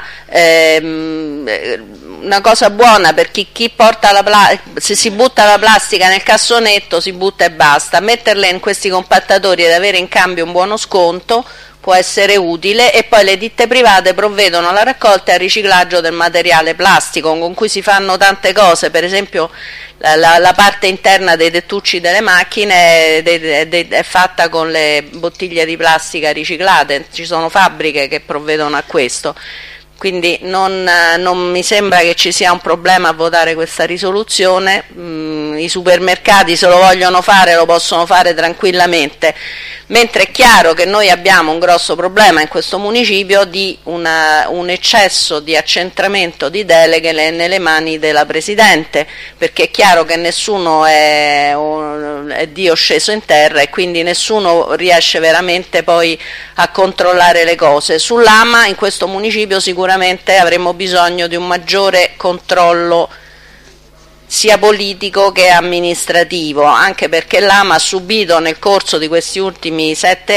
una cosa buona per chi porta se si butta la plastica nel cassonetto si butta e basta, metterle in questi compattatori ed avere in cambio un buono sconto può essere utile, e poi le ditte private provvedono alla raccolta e al riciclaggio del materiale plastico con cui si fanno tante cose, per esempio la parte interna dei tettucci delle macchine è fatta con le bottiglie di plastica riciclate, ci sono fabbriche che provvedono a questo. Quindi non mi sembra che ci sia un problema a votare questa risoluzione, i supermercati se lo vogliono fare lo possono fare tranquillamente, mentre è chiaro che noi abbiamo un grosso problema in questo municipio di un eccesso di accentramento di deleghe nelle mani della Presidente, perché è chiaro che nessuno è Dio sceso in terra e quindi nessuno riesce veramente poi a controllare le cose. Sull'AMA in questo municipio sicuramente avremo bisogno di un maggiore controllo sia politico che amministrativo, anche perché l'AMA ha subito nel corso di questi ultimi 7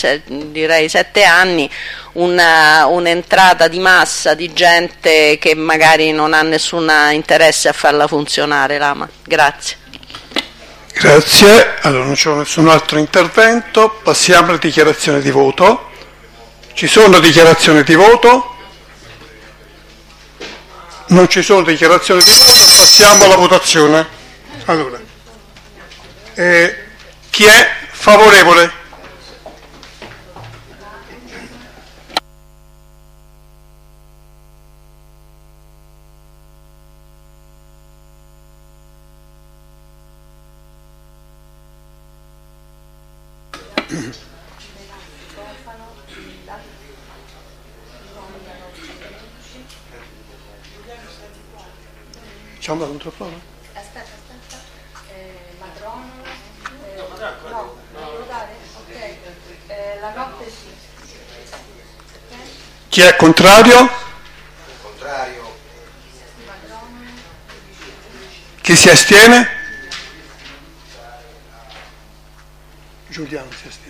anni un'entrata di massa di gente che magari non ha nessun interesse a farla funzionare l'AMA. Grazie. Grazie, allora non c'è nessun altro intervento, passiamo alle dichiarazioni di voto. Ci sono dichiarazioni di voto? Non ci sono dichiarazioni di voto, passiamo alla votazione. Allora, chi è favorevole? Facciamo la controprova? Aspetta. Matrono. No, devo votare? Ok. La notte sì. Chi è contrario? Contrario. Chi si astiene? Giuliano si astiene.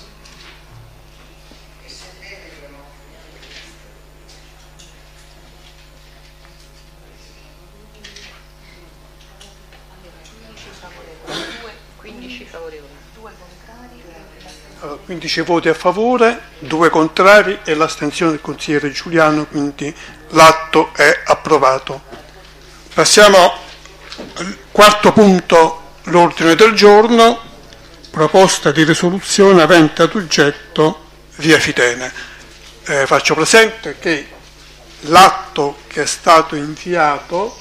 Allora, 15 voti a favore, 2 contrari e l'astensione del consigliere Giuliano, quindi l'atto è approvato. Passiamo al quarto punto, l'ordine del giorno, proposta di risoluzione avente ad oggetto Via Fitene. Faccio presente che l'atto che è stato inviato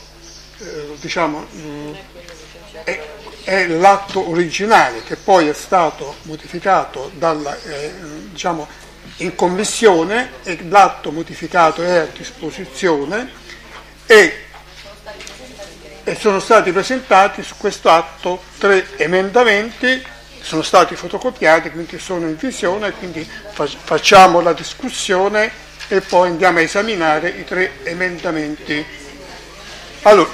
è l'atto originale che poi è stato modificato in commissione, e l'atto modificato è a disposizione e sono stati presentati su questo atto 3 emendamenti, sono stati fotocopiati, quindi sono in visione, quindi facciamo la discussione e poi andiamo a esaminare i 3 emendamenti. Allora,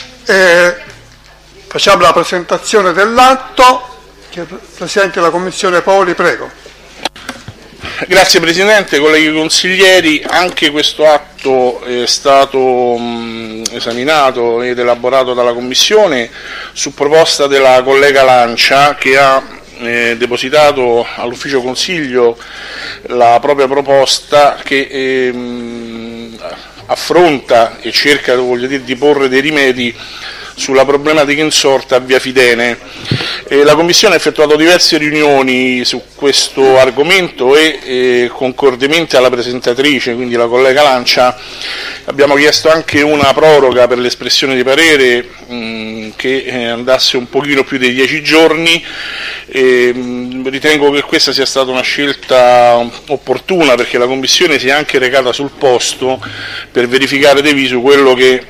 facciamo la presentazione dell'atto. Presidente della Commissione Poli, prego. Grazie Presidente, colleghi consiglieri, anche questo atto l'emendamento è stato esaminato ed elaborato dalla Commissione su proposta della collega Lancia, che ha depositato all'Ufficio Consiglio la propria proposta che affronta e cerca, di porre dei rimedi sulla problematica insorta a Via Fidene. La Commissione ha effettuato diverse riunioni su questo argomento e concordemente alla presentatrice, quindi la collega Lancia, abbiamo chiesto anche una proroga per l'espressione di parere che andasse un pochino più dei 10 giorni. Ritengo che questa sia stata una scelta opportuna, perché la Commissione si è anche recata sul posto per verificare de visu quello che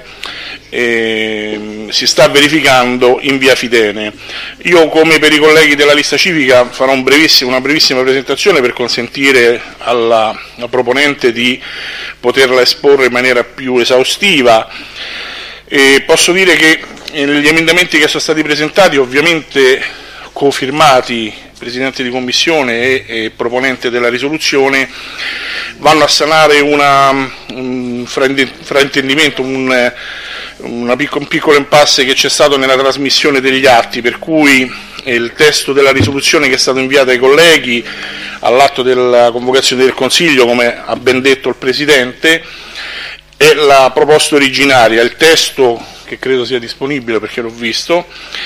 si sta verificando in Via Fidene. Io, come per i colleghi della lista civica, farò una brevissima presentazione per consentire alla proponente di poterla esporre in maniera più esaustiva. Posso dire che gli emendamenti che sono stati presentati, ovviamente cofirmati Presidente di Commissione e proponente della risoluzione, vanno a sanare un fraintendimento, un piccolo impasse che c'è stato nella trasmissione degli atti, per cui il testo della risoluzione che è stato inviato ai colleghi all'atto della convocazione del Consiglio, come ha ben detto il Presidente, è la proposta originaria. Il testo, che credo sia disponibile perché l'ho visto,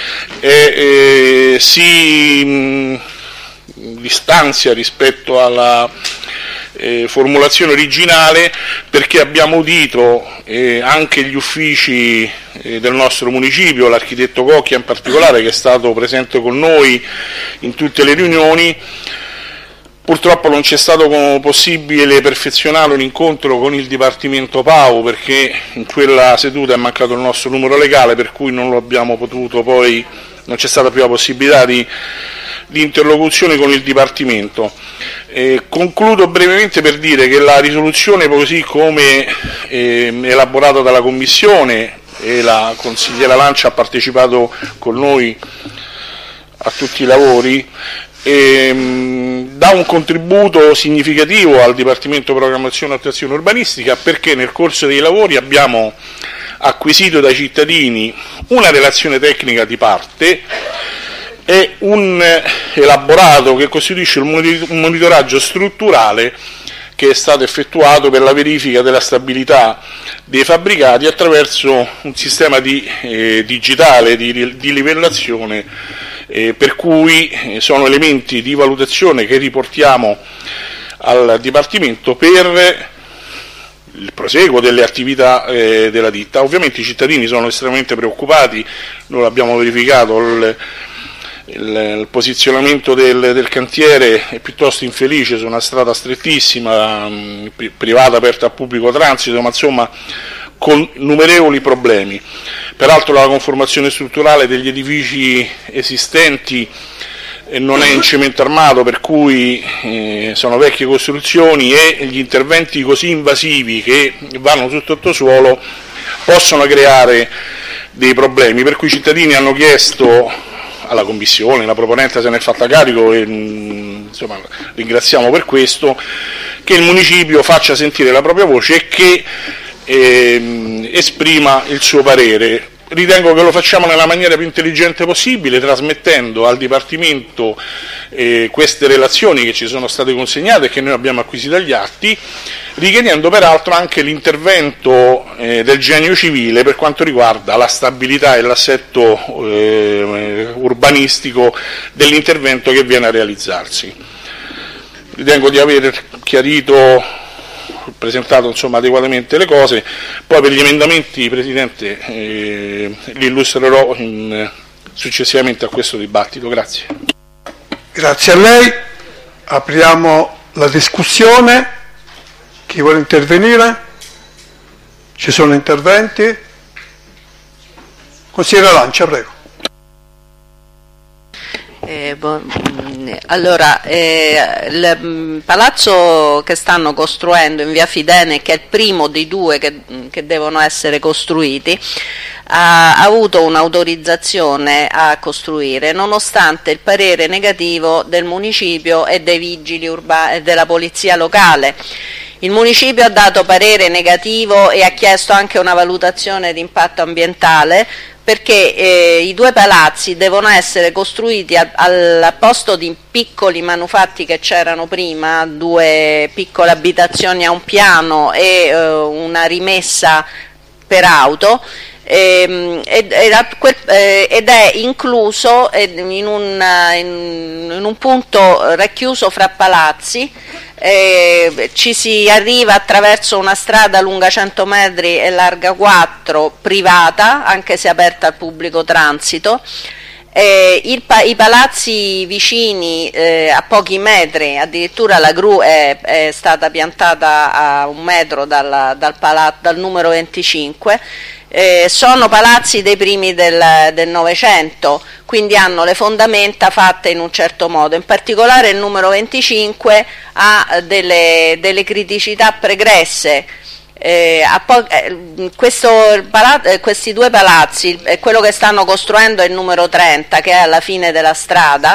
si distanzia rispetto alla formulazione originale, perché abbiamo udito anche gli uffici del nostro municipio, l'architetto Cocchia in particolare, che è stato presente con noi in tutte le riunioni. Purtroppo non c'è stato possibile perfezionare un incontro con il Dipartimento PAU, perché in quella seduta è mancato il nostro numero legale, per cui non lo abbiamo potuto poi, non c'è stata più la possibilità di interlocuzione con il Dipartimento. Concludo brevemente per dire che la risoluzione, così come elaborata dalla Commissione, e la consigliera Lancia ha partecipato con noi a tutti i lavori, dà un contributo significativo al Dipartimento Programmazione e Attuazione Urbanistica, perché nel corso dei lavori abbiamo acquisito dai cittadini una relazione tecnica di parte e un elaborato che costituisce un monitoraggio strutturale che è stato effettuato per la verifica della stabilità dei fabbricati attraverso un sistema digitale di livellazione, per cui sono elementi di valutazione che riportiamo al Dipartimento per il proseguo delle attività della ditta. Ovviamente i cittadini sono estremamente preoccupati, noi l'abbiamo verificato, il posizionamento del cantiere è piuttosto infelice su una strada strettissima, privata aperta al pubblico transito, ma insomma con numerevoli problemi. Peraltro la conformazione strutturale degli edifici esistenti non è in cemento armato, per cui sono vecchie costruzioni, e gli interventi così invasivi che vanno sul sottosuolo possono creare dei problemi, per cui i cittadini hanno chiesto alla Commissione, la proponente se ne è fatta carico e insomma, ringraziamo per questo, che il municipio faccia sentire la propria voce e che esprima il suo parere. Ritengo che lo facciamo nella maniera più intelligente possibile, trasmettendo al Dipartimento queste relazioni che ci sono state consegnate e che noi abbiamo acquisito agli atti, richiedendo peraltro anche l'intervento del Genio Civile per quanto riguarda la stabilità e l'assetto urbanistico dell'intervento che viene a realizzarsi. Ritengo di aver presentato insomma adeguatamente le cose. Poi per gli emendamenti, Presidente, li illustrerò successivamente a questo dibattito. Grazie. Grazie a lei. Apriamo la discussione. Chi vuole intervenire? Ci sono interventi? Consigliere Lancia, prego. Allora, il palazzo che stanno costruendo in Via Fidene, che è il primo dei due che devono essere costruiti, ha avuto un'autorizzazione a costruire nonostante il parere negativo del municipio e dei vigili urbani e della polizia locale. Il municipio ha dato parere negativo e ha chiesto anche una valutazione di impatto ambientale, perché i due palazzi devono essere costruiti al posto di piccoli manufatti che c'erano prima, 2 piccole abitazioni a un piano e una rimessa per auto, ed è incluso in un punto racchiuso fra palazzi. Ci si arriva attraverso una strada lunga 100 metri e larga 4, privata, anche se aperta al pubblico transito. I palazzi vicini a pochi metri, addirittura la gru è stata piantata a 1 metro dal numero 25, sono palazzi dei primi del Novecento, quindi hanno le fondamenta fatte in un certo modo. In particolare il numero 25 ha delle criticità pregresse. Questi 2 palazzi, quello che stanno costruendo è il numero 30, che è alla fine della strada,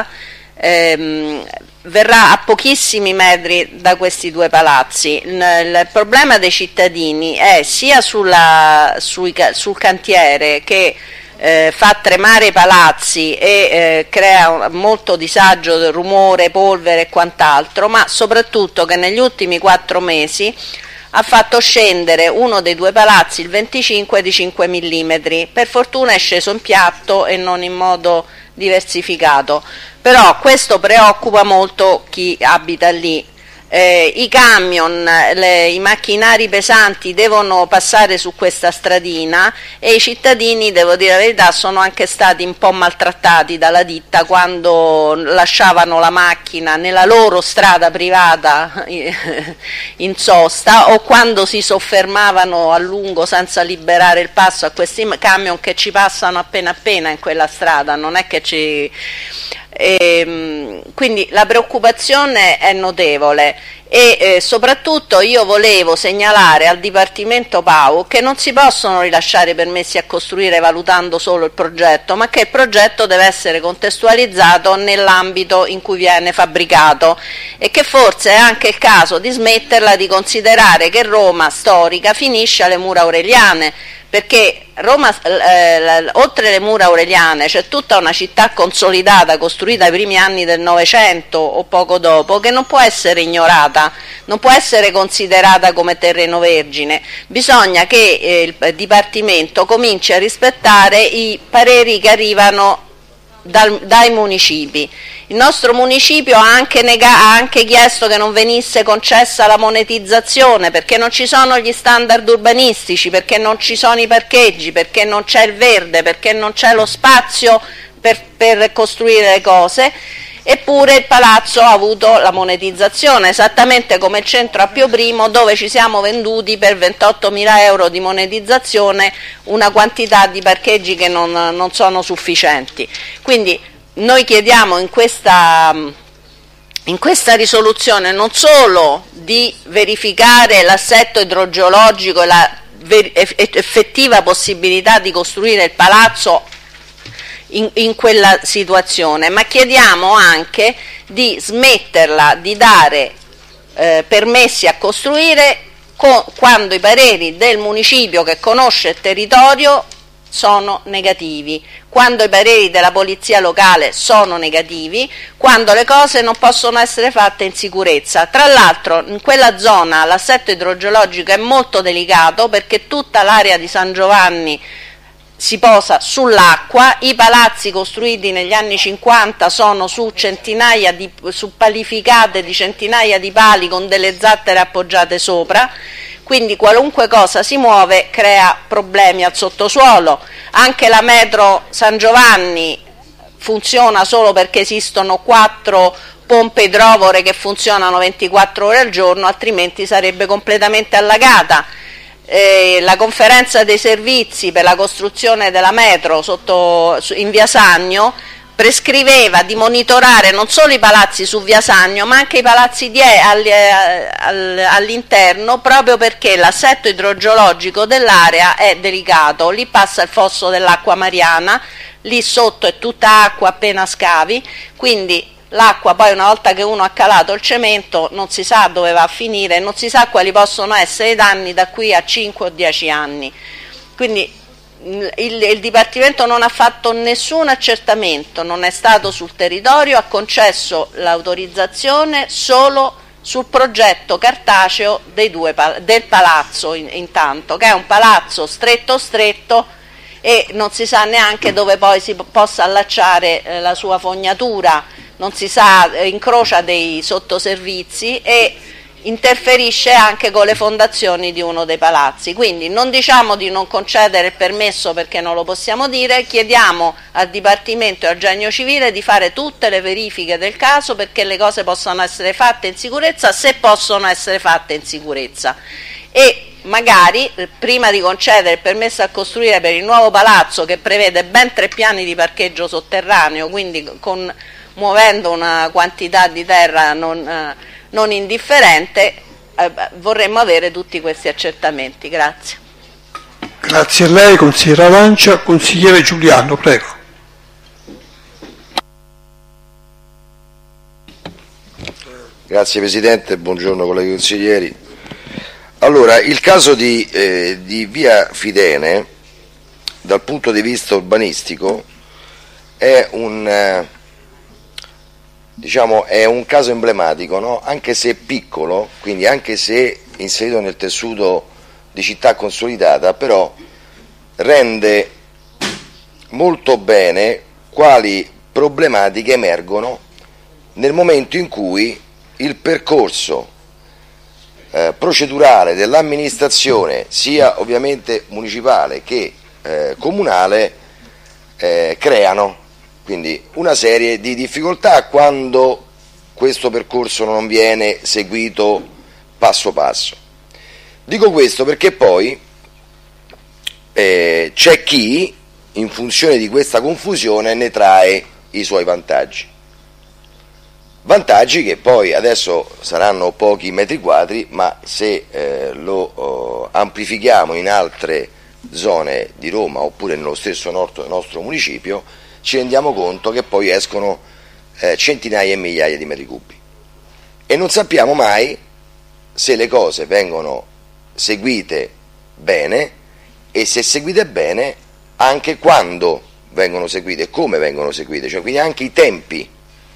verrà a pochissimi metri da questi 2 palazzi. Il problema dei cittadini è sia sul cantiere, che fa tremare i palazzi e crea molto disagio, rumore, polvere e quant'altro, ma soprattutto che negli ultimi 4 mesi ha fatto scendere uno dei 2 palazzi, il 25, di 5 mm. Per fortuna è sceso in piatto e non in modo diversificato, però questo preoccupa molto chi abita lì. I camion, i macchinari pesanti devono passare su questa stradina e i cittadini, devo dire la verità, sono anche stati un po' maltrattati dalla ditta quando lasciavano la macchina nella loro strada privata in sosta, o quando si soffermavano a lungo senza liberare il passo a questi camion che ci passano appena appena in quella strada, non è che ci... quindi la preoccupazione è notevole e soprattutto io volevo segnalare al Dipartimento PAU che non si possono rilasciare permessi a costruire valutando solo il progetto, ma che il progetto deve essere contestualizzato nell'ambito in cui viene fabbricato, e che forse è anche il caso di smetterla di considerare che Roma storica finisce alle mura aureliane, perché Roma, oltre le mura aureliane, c'è tutta una città consolidata costruita ai primi anni del Novecento o poco dopo, che non può essere ignorata, non può essere considerata come terreno vergine. Bisogna che il Dipartimento cominci a rispettare i pareri che arrivano dai municipi. Il nostro municipio ha anche chiesto che non venisse concessa la monetizzazione, perché non ci sono gli standard urbanistici, perché non ci sono i parcheggi, perché non c'è il verde, perché non c'è lo spazio per costruire le cose. Eppure il palazzo ha avuto la monetizzazione, esattamente come il centro a Pio I, dove ci siamo venduti per 28.000 euro di monetizzazione una quantità di parcheggi che non sono sufficienti. Quindi noi chiediamo in questa risoluzione non solo di verificare l'assetto idrogeologico e la effettiva possibilità di costruire il palazzo in quella situazione, ma chiediamo anche di smetterla di dare permessi a costruire quando i pareri del municipio che conosce il territorio sono negativi, quando i pareri della polizia locale sono negativi, quando le cose non possono essere fatte in sicurezza. Tra l'altro in quella zona l'assetto idrogeologico è molto delicato, perché tutta l'area di San Giovanni si posa sull'acqua, i palazzi costruiti negli anni 50 sono su palificate di centinaia di pali con delle zattere appoggiate sopra, quindi qualunque cosa si muove crea problemi al sottosuolo. Anche la metro San Giovanni funziona solo perché esistono 4 pompe idrovore che funzionano 24 ore al giorno, altrimenti sarebbe completamente allagata. La conferenza dei servizi per la costruzione della metro in via Sannio prescriveva di monitorare non solo i palazzi su via Sannio, ma anche i palazzi all'interno, proprio perché l'assetto idrogeologico dell'area è delicato. Lì passa il fosso dell'acqua mariana, lì sotto è tutta acqua appena scavi, quindi l'acqua poi una volta che uno ha calato il cemento non si sa dove va a finire, non si sa quali possono essere i danni da qui a 5 o 10 anni. Quindi il Dipartimento non ha fatto nessun accertamento, non è stato sul territorio, ha concesso l'autorizzazione solo sul progetto cartaceo del palazzo intanto, che è un palazzo stretto e non si sa neanche dove poi si possa allacciare la sua fognatura, non si sa, incrocia dei sottoservizi e interferisce anche con le fondazioni di uno dei palazzi. Quindi non diciamo di non concedere il permesso perché non lo possiamo dire, chiediamo al Dipartimento e al Genio Civile di fare tutte le verifiche del caso perché le cose possano essere fatte in sicurezza, se possono essere fatte in sicurezza. E magari prima di concedere il permesso a costruire per il nuovo palazzo, che prevede ben 3 piani di parcheggio sotterraneo, quindi muovendo una quantità di terra non indifferente, vorremmo avere tutti questi accertamenti. Grazie. Grazie a lei, consigliera Lancia. Consigliere Giuliano, prego. Grazie Presidente, buongiorno colleghi consiglieri. Allora, il caso di via Fidene, dal punto di vista urbanistico, è un caso emblematico, no? Anche se piccolo, quindi anche se inserito nel tessuto di città consolidata, però rende molto bene quali problematiche emergono nel momento in cui il percorso procedurale dell'amministrazione, sia ovviamente municipale che comunale, creano quindi una serie di difficoltà quando questo percorso non viene seguito passo passo. Dico questo perché poi c'è chi, in funzione di questa confusione, ne trae i suoi vantaggi. Vantaggi che poi adesso saranno pochi metri quadri, ma se lo amplifichiamo in altre zone di Roma oppure nello stesso nostro municipio, ci rendiamo conto che poi escono centinaia e migliaia di metri cubi. E non sappiamo mai se le cose vengono seguite bene e, se seguite bene, anche quando vengono seguite e come vengono seguite, cioè quindi anche i tempi.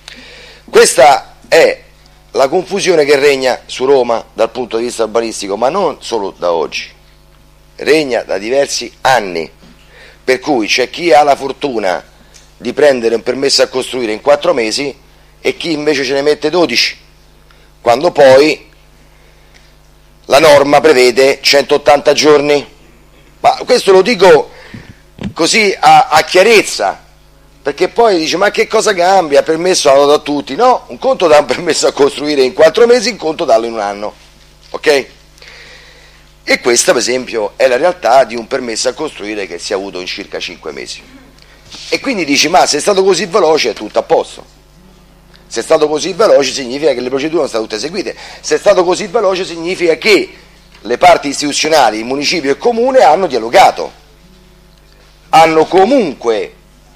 Questa è la confusione che regna su Roma dal punto di vista urbanistico, ma non solo da oggi, regna da diversi anni, per cui c'è chi ha la fortuna di prendere un permesso a costruire in 4 mesi e chi invece ce ne mette 12, quando poi la norma prevede 180 giorni. Ma questo lo dico così a chiarezza, perché poi dice: ma che cosa cambia? Il permesso l'hanno dato a tutti. No, un conto dà un permesso a costruire in 4 mesi, un conto darlo in un anno, ok? E questa per esempio è la realtà di un permesso a costruire che si è avuto in circa 5 mesi. E quindi dici: ma se è stato così veloce è tutto a posto. Se è stato così veloce significa che le procedure non sono state tutte eseguite. Se è stato così veloce significa che le parti istituzionali, il municipio e il comune, hanno dialogato, hanno comunque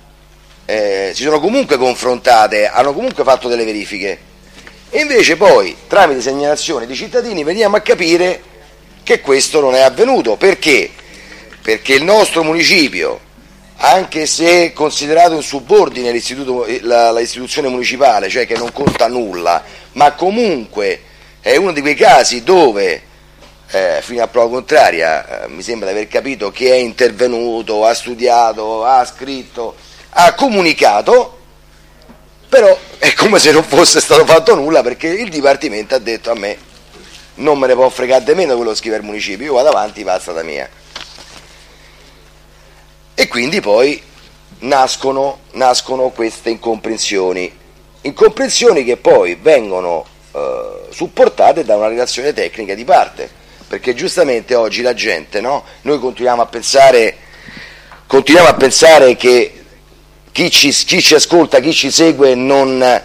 si sono comunque confrontate, hanno comunque fatto delle verifiche. E invece poi, tramite segnalazioni di cittadini, veniamo a capire che questo non è avvenuto. Perché? Perché il nostro municipio, anche se considerato un subordine l'istituzione municipale, cioè che non conta nulla, ma comunque è uno di quei casi dove, fino a prova contraria, mi sembra di aver capito che è intervenuto, ha studiato, ha scritto, ha comunicato, però è come se non fosse stato fatto nulla, perché il Dipartimento ha detto: a me non me ne può fregare di meno quello che scrive il municipio, io vado avanti, va a strada mia. E quindi poi nascono queste incomprensioni che poi vengono supportate da una relazione tecnica di parte, perché giustamente oggi la gente, no? Noi continuiamo a pensare che chi ci ascolta, chi ci segue non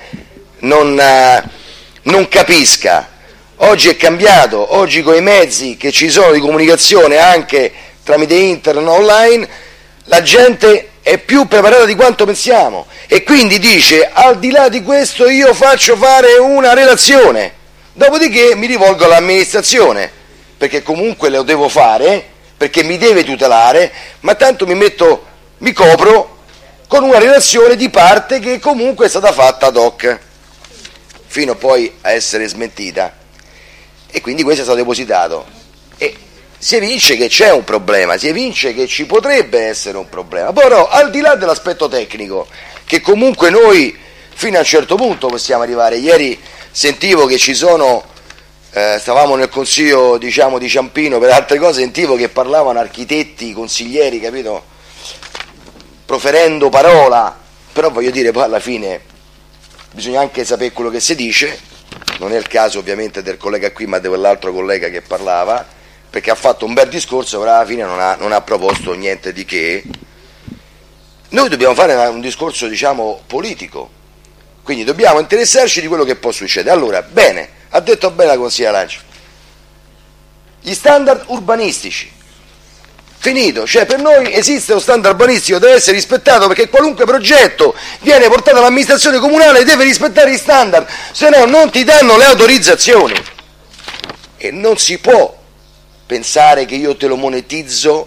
capisca. Oggi è cambiato, oggi con i mezzi che ci sono di comunicazione anche tramite internet online, la gente è più preparata di quanto pensiamo, e quindi dice: al di là di questo io faccio fare una relazione, dopodiché mi rivolgo all'amministrazione, perché comunque lo devo fare, perché mi deve tutelare, ma tanto mi copro con una relazione di parte che comunque è stata fatta ad hoc, fino poi a essere smentita, e quindi questo è stato depositato, e si evince che c'è un problema, si evince che ci potrebbe essere un problema. Però, al di là dell'aspetto tecnico, che comunque noi fino a un certo punto possiamo arrivare, ieri sentivo che ci sono, stavamo nel consiglio, diciamo, di Ciampino per altre cose, sentivo che parlavano architetti, consiglieri, capito, proferendo parola, però voglio dire, poi alla fine bisogna anche sapere quello che si dice, non è il caso ovviamente del collega qui, ma di quell'altro collega che parlava, perché ha fatto un bel discorso, però alla fine non ha proposto niente di che. Noi dobbiamo fare un discorso, diciamo, politico, quindi dobbiamo interessarci di quello che può succedere. Allora, bene, ha detto bene la consigliera Lanci, gli standard urbanistici, finito, cioè per noi esiste lo standard urbanistico, deve essere rispettato, perché qualunque progetto viene portato all'amministrazione comunale deve rispettare gli standard, se no non ti danno le autorizzazioni, e non si può pensare che io te lo monetizzo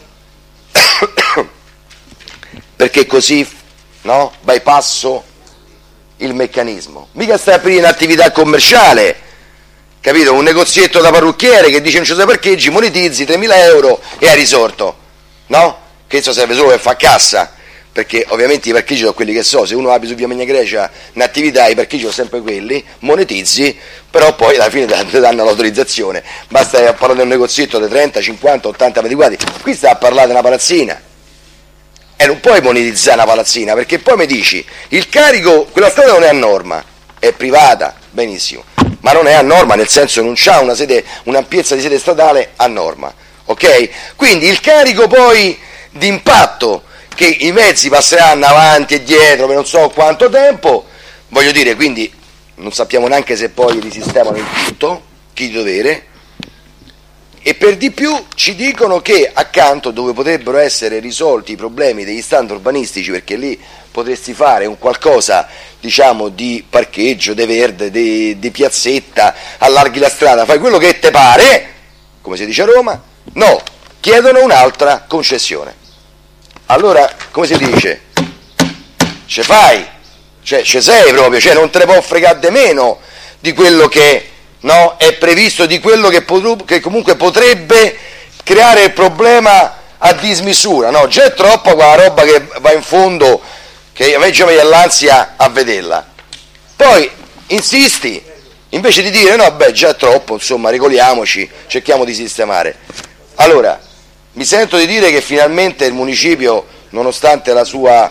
perché così, no, bypasso il meccanismo. Mica stai a aprire un'attività commerciale, capito? Un negozietto da parrucchiere che dice non ci sono parcheggi, monetizzi 3.000 euro e hai risorto, no? Che questo serve solo per fare cassa, perché ovviamente i parcheggi sono quelli che so, se uno apre su via Magna Grecia un'attività, i parcheggi sono sempre quelli, monetizzi, però poi alla fine ti danno l'autorizzazione. Basta parlare di un negozietto di 30, 50, 80 metri quadri, qui sta a parlare di una palazzina, e non puoi monetizzare una palazzina, perché poi mi dici il carico, quella strada non è a norma, è privata, benissimo, ma non è a norma nel senso non c'ha un'ampiezza di sede stradale a norma, ok? Quindi il carico poi di impatto, che i mezzi passeranno avanti e dietro per non so quanto tempo, voglio dire, quindi non sappiamo neanche se poi risistemano il tutto, chi di dovere, e per di più ci dicono che accanto, dove potrebbero essere risolti i problemi degli standard urbanistici, perché lì potresti fare un qualcosa, diciamo, di parcheggio, di verde, di piazzetta, allarghi la strada, fai quello che te pare, come si dice a Roma, no, chiedono un'altra concessione. Allora, come si dice? Ce fai, cioè ce sei proprio, cioè non te ne può fregare di meno di quello che, no, è previsto, di quello che comunque potrebbe creare il problema a dismisura, no? Già è troppa quella roba che va in fondo, che a me già mi viene l'ansia a vederla. Poi insisti, invece di dire no, beh, già è troppo, insomma, regoliamoci, cerchiamo di sistemare. Allora, mi sento di dire che finalmente il municipio, nonostante la sua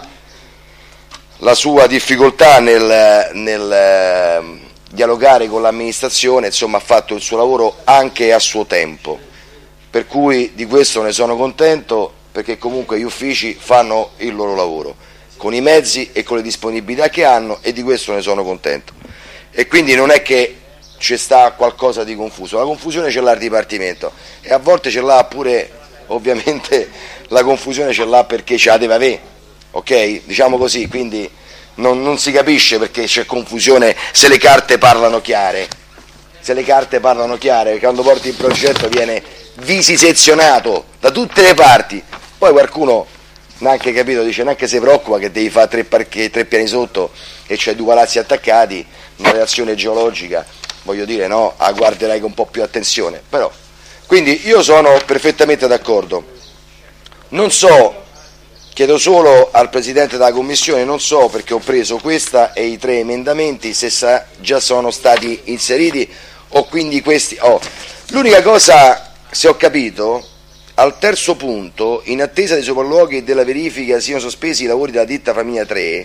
difficoltà nel dialogare con l'amministrazione, insomma, ha fatto il suo lavoro anche a suo tempo, per cui di questo ne sono contento, perché comunque gli uffici fanno il loro lavoro con i mezzi e con le disponibilità che hanno, e di questo ne sono contento. E quindi non è che c'è sta qualcosa di confuso, la confusione ce l'ha il Dipartimento, e a volte ce l'ha pure, ovviamente la confusione ce l'ha perché ce la deve avere, ok? Diciamo così, quindi non si capisce perché c'è confusione se le carte parlano chiare. Se le carte parlano chiare, quando porti il progetto viene vivisezionato da tutte le parti, poi qualcuno neanche capito, dice neanche si preoccupa che devi fare tre piani sotto e c'è due palazzi attaccati, una reazione geologica, voglio dire, no, la guarderai con un po' più attenzione, però. Quindi io sono perfettamente d'accordo. Non so, chiedo solo al Presidente della Commissione, non so, perché ho preso questa e i 3 emendamenti, se già sono stati inseriti o quindi questi. L'unica cosa, se ho capito, al terzo punto, in attesa dei sopralluoghi e della verifica siano sospesi i lavori della ditta Famiglia 3,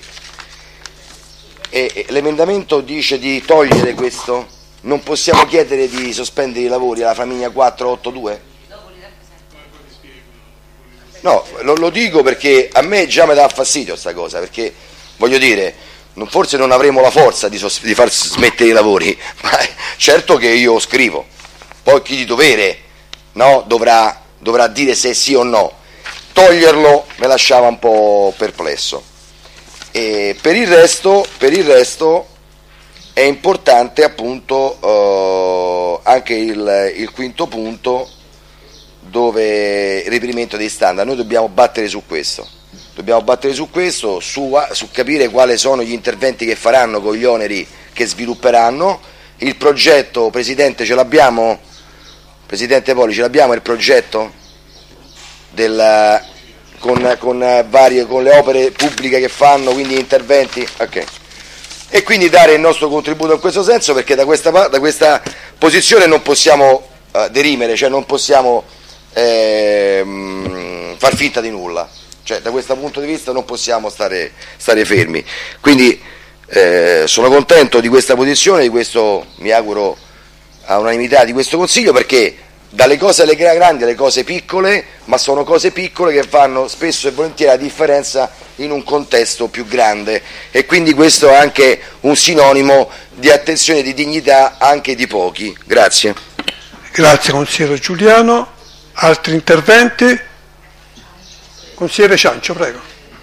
e l'emendamento dice di togliere questo, non possiamo chiedere di sospendere i lavori alla Famiglia 482? No, lo dico perché a me già mi dà fastidio sta cosa, perché voglio dire, forse non avremo la forza di far smettere i lavori, ma certo che io scrivo, poi chi di dovere, no, dovrà dire se sì o no, toglierlo mi lasciava un po' perplesso. E per il resto è importante appunto anche il quinto punto, dove il reperimento dei standard. Noi dobbiamo battere su questo, su capire quali sono gli interventi che faranno con gli oneri che svilupperanno. Il progetto, Presidente, ce l'abbiamo? Presidente Poli, ce l'abbiamo il progetto con le opere pubbliche che fanno, quindi interventi? Ok. E quindi dare il nostro contributo in questo senso, perché da questa posizione non possiamo derimere, cioè non possiamo far finta di nulla, cioè da questo punto di vista non possiamo stare fermi. Quindi sono contento di questa posizione, di questo, mi auguro a unanimità di questo Consiglio, perché dalle cose alle grandi alle cose piccole, ma sono cose piccole che fanno spesso e volentieri la differenza in un contesto più grande, e quindi questo è anche un sinonimo di attenzione e di dignità anche di pochi. Grazie. Grazie consigliere Giuliano. Altri interventi? Consigliere Ciancio, prego.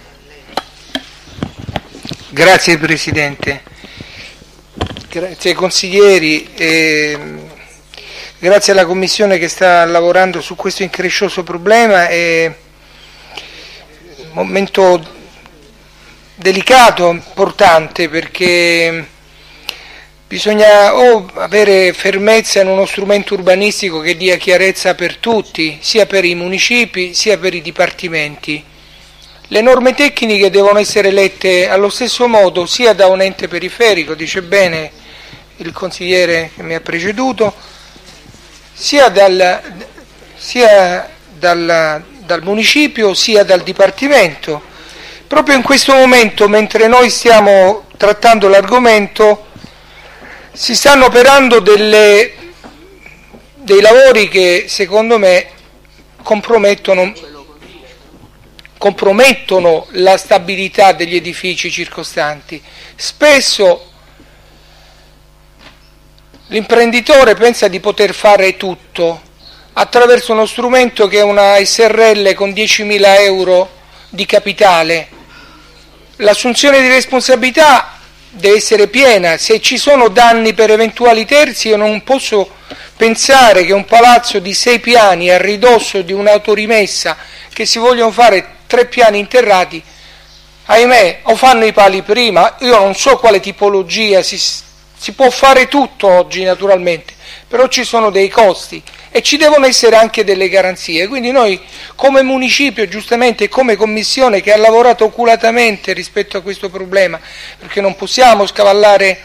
Grazie Presidente, grazie ai consiglieri, grazie alla Commissione che sta lavorando su questo increscioso problema. È un momento delicato, importante, perché bisogna avere fermezza in uno strumento urbanistico che dia chiarezza per tutti, sia per i municipi sia per i dipartimenti. Le norme tecniche devono essere lette allo stesso modo sia da un ente periferico, dice bene il consigliere che mi ha preceduto, sia dal municipio sia dal dipartimento. Proprio in questo momento, mentre noi stiamo trattando l'argomento, si stanno operando dei lavori che secondo me compromettono la stabilità degli edifici circostanti. Spesso l'imprenditore pensa di poter fare tutto attraverso uno strumento che è una SRL con 10.000 euro di capitale. L'assunzione di responsabilità deve essere piena. Se ci sono danni per eventuali terzi, io non posso pensare che un palazzo di 6 piani a ridosso di un'autorimessa, che si vogliono fare 3 piani interrati, ahimè, o fanno i pali prima, io non so quale tipologia, si può fare tutto oggi naturalmente, però ci sono dei costi e ci devono essere anche delle garanzie. Quindi noi come municipio, giustamente, come commissione che ha lavorato oculatamente rispetto a questo problema, perché non possiamo scavallare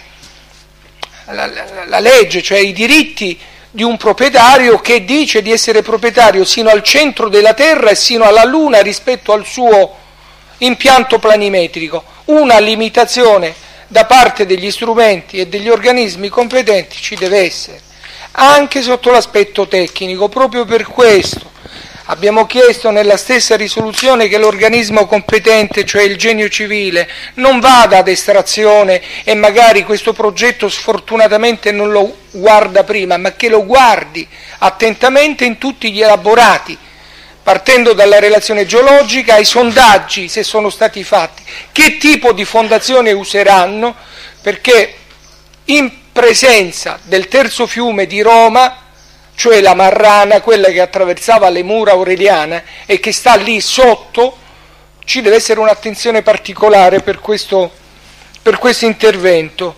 la legge, cioè i diritti di un proprietario che dice di essere proprietario sino al centro della terra e sino alla luna rispetto al suo impianto planimetrico. Una limitazione da parte degli strumenti e degli organismi competenti ci deve essere, anche sotto l'aspetto tecnico. Proprio per questo abbiamo chiesto nella stessa risoluzione che l'organismo competente, cioè il Genio Civile, non vada ad estrazione e magari questo progetto sfortunatamente non lo guarda prima, ma che lo guardi attentamente in tutti gli elaborati, partendo dalla relazione geologica ai sondaggi, se sono stati fatti, che tipo di fondazione useranno, perché in presenza del terzo fiume di Roma, cioè la Marrana, quella che attraversava le mura aureliane e che sta lì sotto, ci deve essere un'attenzione particolare per questo intervento.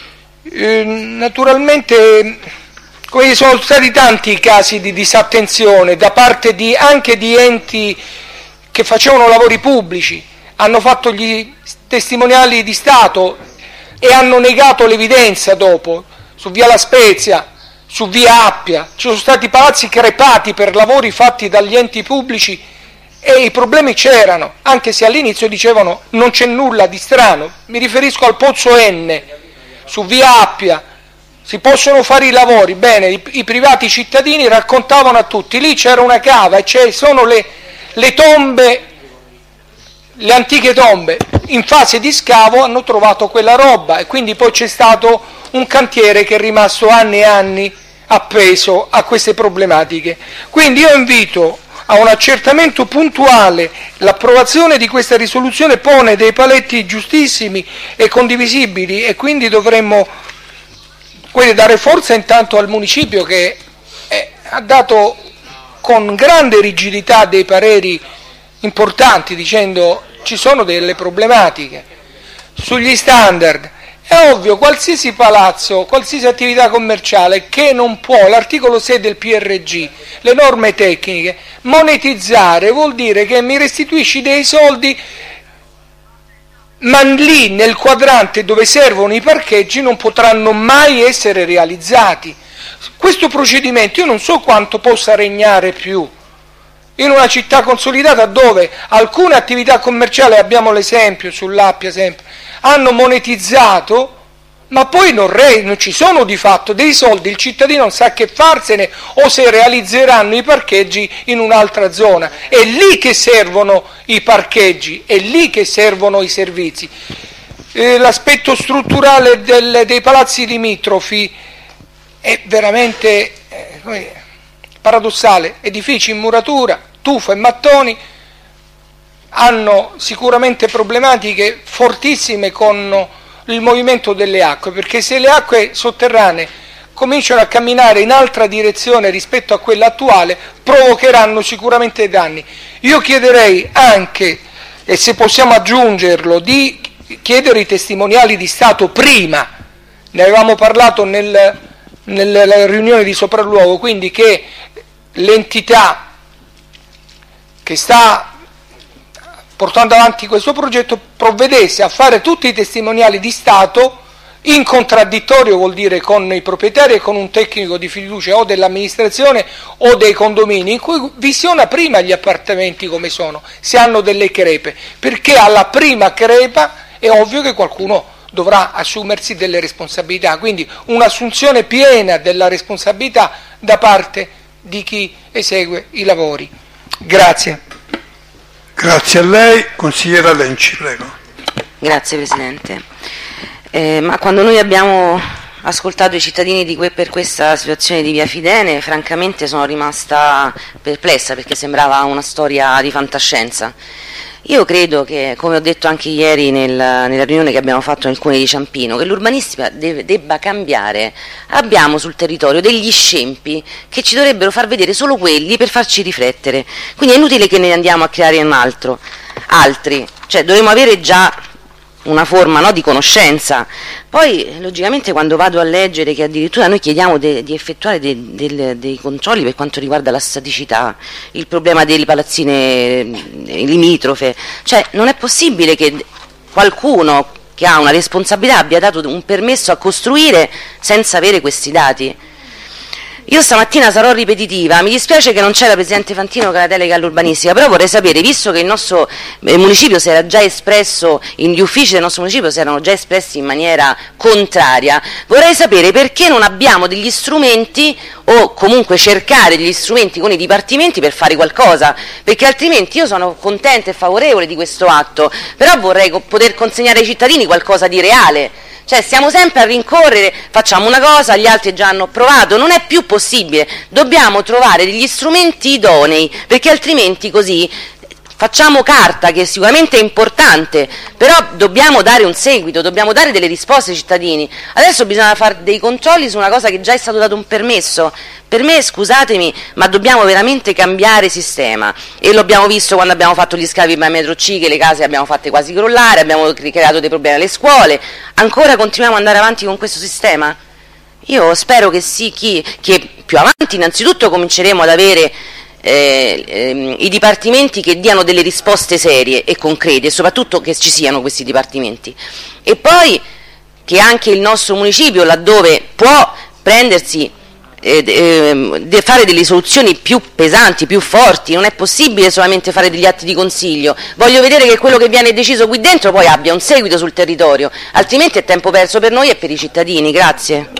Naturalmente sono stati tanti i casi di disattenzione da parte anche di enti che facevano lavori pubblici, hanno fatto gli testimoniali di Stato e hanno negato l'evidenza dopo, su via La Spezia, su via Appia, ci sono stati palazzi crepati per lavori fatti dagli enti pubblici e i problemi c'erano, anche se all'inizio dicevano non c'è nulla di strano. Mi riferisco al Pozzo N, su via Appia, si possono fare i lavori, bene, i privati cittadini raccontavano a tutti, lì c'era una cava e sono le tombe, le antiche tombe, in fase di scavo hanno trovato quella roba e quindi poi c'è stato un cantiere che è rimasto anni e anni appeso a queste problematiche. Quindi io invito a un accertamento puntuale. L'approvazione di questa risoluzione pone dei paletti giustissimi e condivisibili, e quindi dovremmo dare forza intanto al municipio, che ha dato con grande rigidità dei pareri importanti, dicendo ci sono delle problematiche sugli standard. È ovvio, qualsiasi palazzo, qualsiasi attività commerciale che non può, l'articolo 6 del PRG, le norme tecniche, monetizzare vuol dire che mi restituisci dei soldi, ma lì nel quadrante dove servono i parcheggi non potranno mai essere realizzati. Questo procedimento io non so quanto possa regnare più in una città consolidata, dove alcune attività commerciali, abbiamo l'esempio sull'Appia sempre, hanno monetizzato, ma poi non ci sono di fatto dei soldi, il cittadino non sa che farsene, o se realizzeranno i parcheggi in un'altra zona. È lì che servono i parcheggi, è lì che servono i servizi. L'aspetto strutturale dei palazzi limitrofi è veramente paradossale. Edifici in muratura, tufo e mattoni, hanno sicuramente problematiche fortissime con il movimento delle acque, perché se le acque sotterranee cominciano a camminare in altra direzione rispetto a quella attuale, provocheranno sicuramente danni. Io chiederei anche, e se possiamo aggiungerlo, di chiedere i testimoniali di Stato prima, ne avevamo parlato nella riunione di sopralluogo, quindi che l'entità che sta portando avanti questo progetto provvedesse a fare tutti i testimoniali di Stato in contraddittorio, vuol dire con i proprietari e con un tecnico di fiducia o dell'amministrazione o dei condomini, in cui visiona prima gli appartamenti come sono, se hanno delle crepe, perché alla prima crepa è ovvio che qualcuno dovrà assumersi delle responsabilità, quindi un'assunzione piena della responsabilità da parte di chi esegue i lavori. Grazie. Grazie a lei. Consigliera Lenci, prego. Grazie Presidente. Ma quando noi abbiamo ascoltato i cittadini per questa situazione di Via Fidene, francamente sono rimasta perplessa, perché sembrava una storia di fantascienza. Io credo che, come ho detto anche ieri nella riunione che abbiamo fatto nel Comune di Ciampino, che l'urbanistica debba cambiare. Abbiamo sul territorio degli scempi che ci dovrebbero far vedere solo quelli per farci riflettere, quindi è inutile che ne andiamo a creare altri, cioè dovremmo avere già una forma, no, di conoscenza. Poi logicamente quando vado a leggere che addirittura noi chiediamo di effettuare dei controlli per quanto riguarda la staticità, il problema delle palazzine limitrofe, cioè non è possibile che qualcuno che ha una responsabilità abbia dato un permesso a costruire senza avere questi dati. Io stamattina sarò ripetitiva, mi dispiace che non c'è la Presidente Fantino che ha la delega all'urbanistica, però vorrei sapere, visto che il nostro municipio si era già espresso, gli uffici del nostro municipio si erano già espressi in maniera contraria, vorrei sapere perché non abbiamo degli strumenti, o comunque cercare degli strumenti con i dipartimenti per fare qualcosa, perché altrimenti io sono contenta e favorevole di questo atto, però vorrei poter consegnare ai cittadini qualcosa di reale. Cioè stiamo sempre a rincorrere, facciamo una cosa, gli altri già hanno provato, non è più possibile, dobbiamo trovare degli strumenti idonei, perché altrimenti così facciamo carta, che sicuramente è importante, però dobbiamo dare un seguito, dobbiamo dare delle risposte ai cittadini. Adesso bisogna fare dei controlli su una cosa che già è stato dato un permesso. Per me, scusatemi, ma dobbiamo veramente cambiare sistema, e lo abbiamo visto quando abbiamo fatto gli scavi per metro C, che le case le abbiamo fatte quasi crollare, abbiamo creato dei problemi alle scuole. Ancora continuiamo ad andare avanti con questo sistema? Io spero che sì, che più avanti innanzitutto cominceremo ad avere i dipartimenti che diano delle risposte serie e concrete, e soprattutto che ci siano questi dipartimenti, e poi che anche il nostro municipio, laddove può prendersi fare delle soluzioni più pesanti, più forti, non è possibile solamente fare degli atti di consiglio. Voglio vedere che quello che viene deciso qui dentro poi abbia un seguito sul territorio, altrimenti è tempo perso per noi e per i cittadini. Grazie.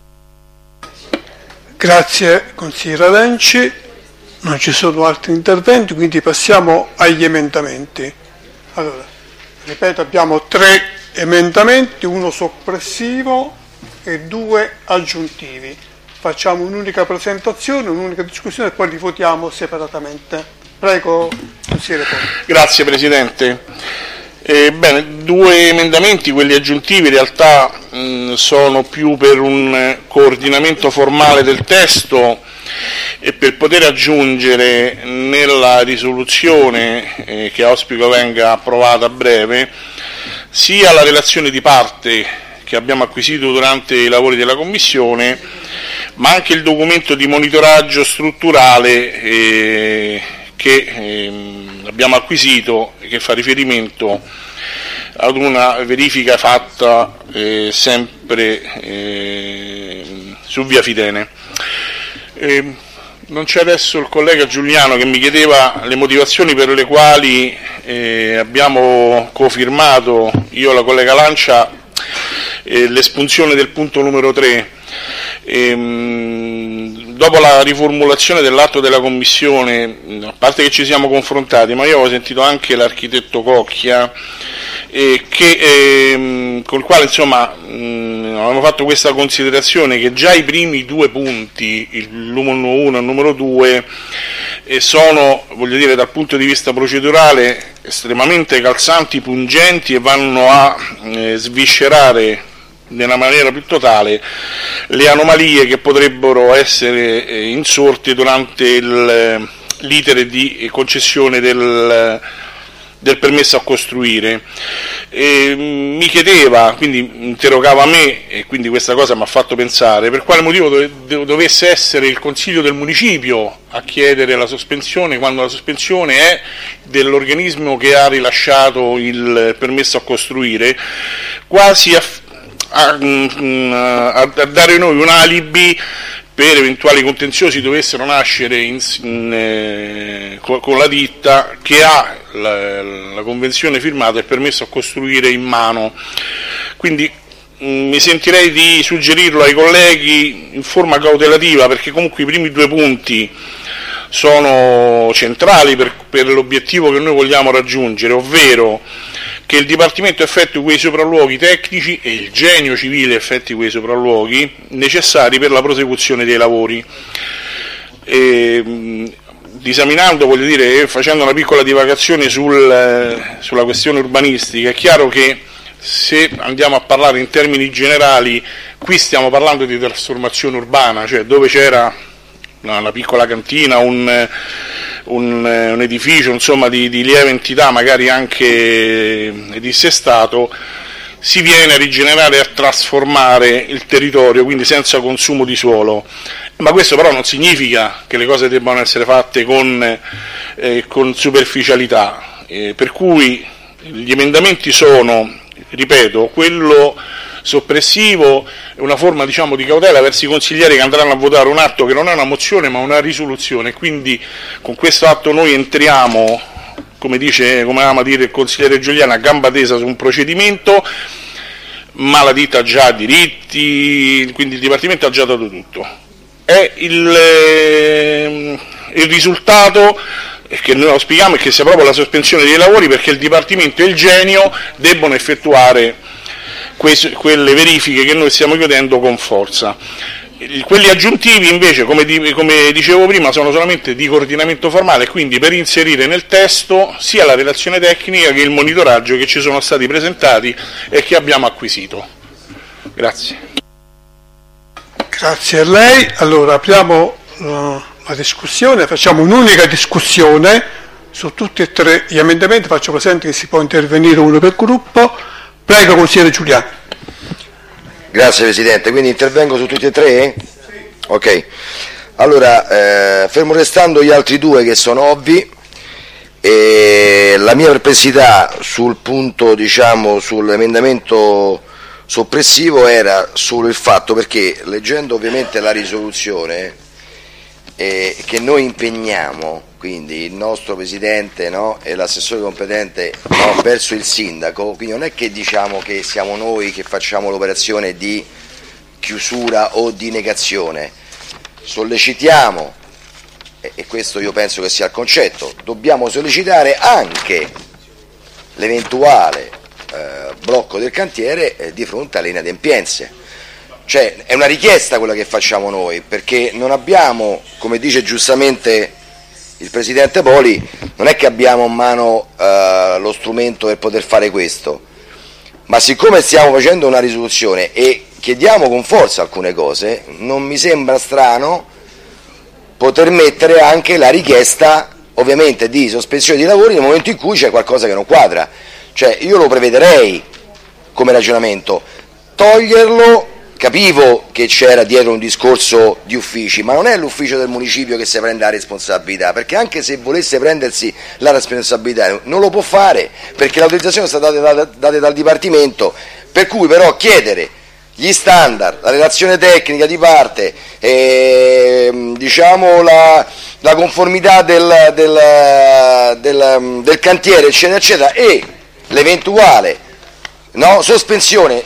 Grazie consigliera Lenci. Non ci sono altri interventi, quindi passiamo agli emendamenti. Allora, ripeto, abbiamo 3 emendamenti, uno soppressivo e 2 aggiuntivi. Facciamo un'unica presentazione, un'unica discussione e poi li votiamo separatamente. Prego, consigliere Poli. Grazie Presidente. Bene, due emendamenti, quelli aggiuntivi, in realtà sono più per un coordinamento formale del testo e per poter aggiungere nella risoluzione che auspico venga approvata a breve sia la relazione di parte che abbiamo acquisito durante i lavori della Commissione, ma anche il documento di monitoraggio strutturale che abbiamo acquisito e che fa riferimento ad una verifica fatta sempre su via Fidene. Non c'è adesso il collega Giuliano che mi chiedeva le motivazioni per le quali abbiamo cofirmato io e la collega Lancia l'espunzione del punto numero 3. Dopo la riformulazione dell'atto della Commissione, a parte che ci siamo confrontati, ma io ho sentito anche l'architetto Cocchia con il quale insomma avevamo fatto questa considerazione che già i primi due punti, il numero 1 e il numero 2, sono, voglio dire, dal punto di vista procedurale estremamente calzanti, pungenti e vanno a sviscerare nella maniera più totale le anomalie che potrebbero essere insorte durante l'iter di concessione del permesso a costruire. Mi chiedeva, quindi interrogava me, e quindi questa cosa mi ha fatto pensare per quale motivo dovesse essere il Consiglio del Municipio a chiedere la sospensione quando la sospensione è dell'organismo che ha rilasciato il permesso a costruire, quasi a dare noi un alibi per eventuali contenziosi dovessero nascere con la ditta che ha la convenzione firmata e il permesso a costruire in mano. Quindi mi sentirei di suggerirlo ai colleghi in forma cautelativa, perché comunque i primi due punti sono centrali per l'obiettivo che noi vogliamo raggiungere, ovvero che il Dipartimento effettui quei sopralluoghi tecnici e il genio civile effettui quei sopralluoghi necessari per la prosecuzione dei lavori. Diseminando, voglio dire, facendo una piccola divagazione sulla questione urbanistica, è chiaro che se andiamo a parlare in termini generali, qui stiamo parlando di trasformazione urbana, cioè dove c'era una piccola cantina, un edificio insomma di lieve entità, magari anche dissestato, si viene a rigenerare e a trasformare il territorio, quindi senza consumo di suolo. Ma questo però non significa che le cose debbano essere fatte con superficialità, per cui gli emendamenti sono, ripeto, quello soppressivo è una forma, diciamo, di cautela verso i consiglieri che andranno a votare un atto che non è una mozione ma una risoluzione, quindi con questo atto noi entriamo, come ama dire il consigliere Giuliano, a gamba tesa su un procedimento, ma la ditta ha già diritti, quindi il Dipartimento ha già dato tutto. È il risultato che noi auspichiamo è che sia proprio la sospensione dei lavori, perché il Dipartimento e il genio debbono effettuare quelle verifiche che noi stiamo chiedendo con forza. Quelli aggiuntivi invece, come dicevo prima, sono solamente di coordinamento formale, quindi per inserire nel testo sia la relazione tecnica che il monitoraggio che ci sono stati presentati e che abbiamo acquisito. Grazie. Grazie a lei. Allora apriamo la discussione, facciamo un'unica discussione su tutti e tre gli emendamenti, faccio presente che si può intervenire uno per gruppo. Prego, consigliere Giuliano. Grazie Presidente, quindi intervengo su tutti e tre? Ok, allora fermo restando gli altri due che sono ovvi, la mia perplessità sul punto, diciamo, sull'emendamento soppressivo era solo il fatto, perché leggendo ovviamente la risoluzione che noi impegniamo, quindi il nostro Presidente, no, e l'assessore competente, no, verso il Sindaco, quindi non è che diciamo che siamo noi che facciamo l'operazione di chiusura o di negazione, sollecitiamo, e questo io penso che sia il concetto, dobbiamo sollecitare anche l'eventuale blocco del cantiere di fronte alle inadempienze. Cioè è una richiesta quella che facciamo noi, perché non abbiamo, come dice giustamente il Presidente Poli, non è che abbiamo in mano lo strumento per poter fare questo, ma siccome stiamo facendo una risoluzione e chiediamo con forza alcune cose, non mi sembra strano poter mettere anche la richiesta ovviamente di sospensione di lavori nel momento in cui c'è qualcosa che non quadra. Cioè io lo prevederei come ragionamento, toglierlo. Capivo che c'era dietro un discorso di uffici, ma non è l'ufficio del municipio che si prende la responsabilità, perché anche se volesse prendersi la responsabilità non lo può fare, perché le autorizzazioni sono state date dal Dipartimento, per cui però chiedere gli standard, la relazione tecnica di parte, diciamo la conformità del cantiere, eccetera, eccetera, e l'eventuale sospensione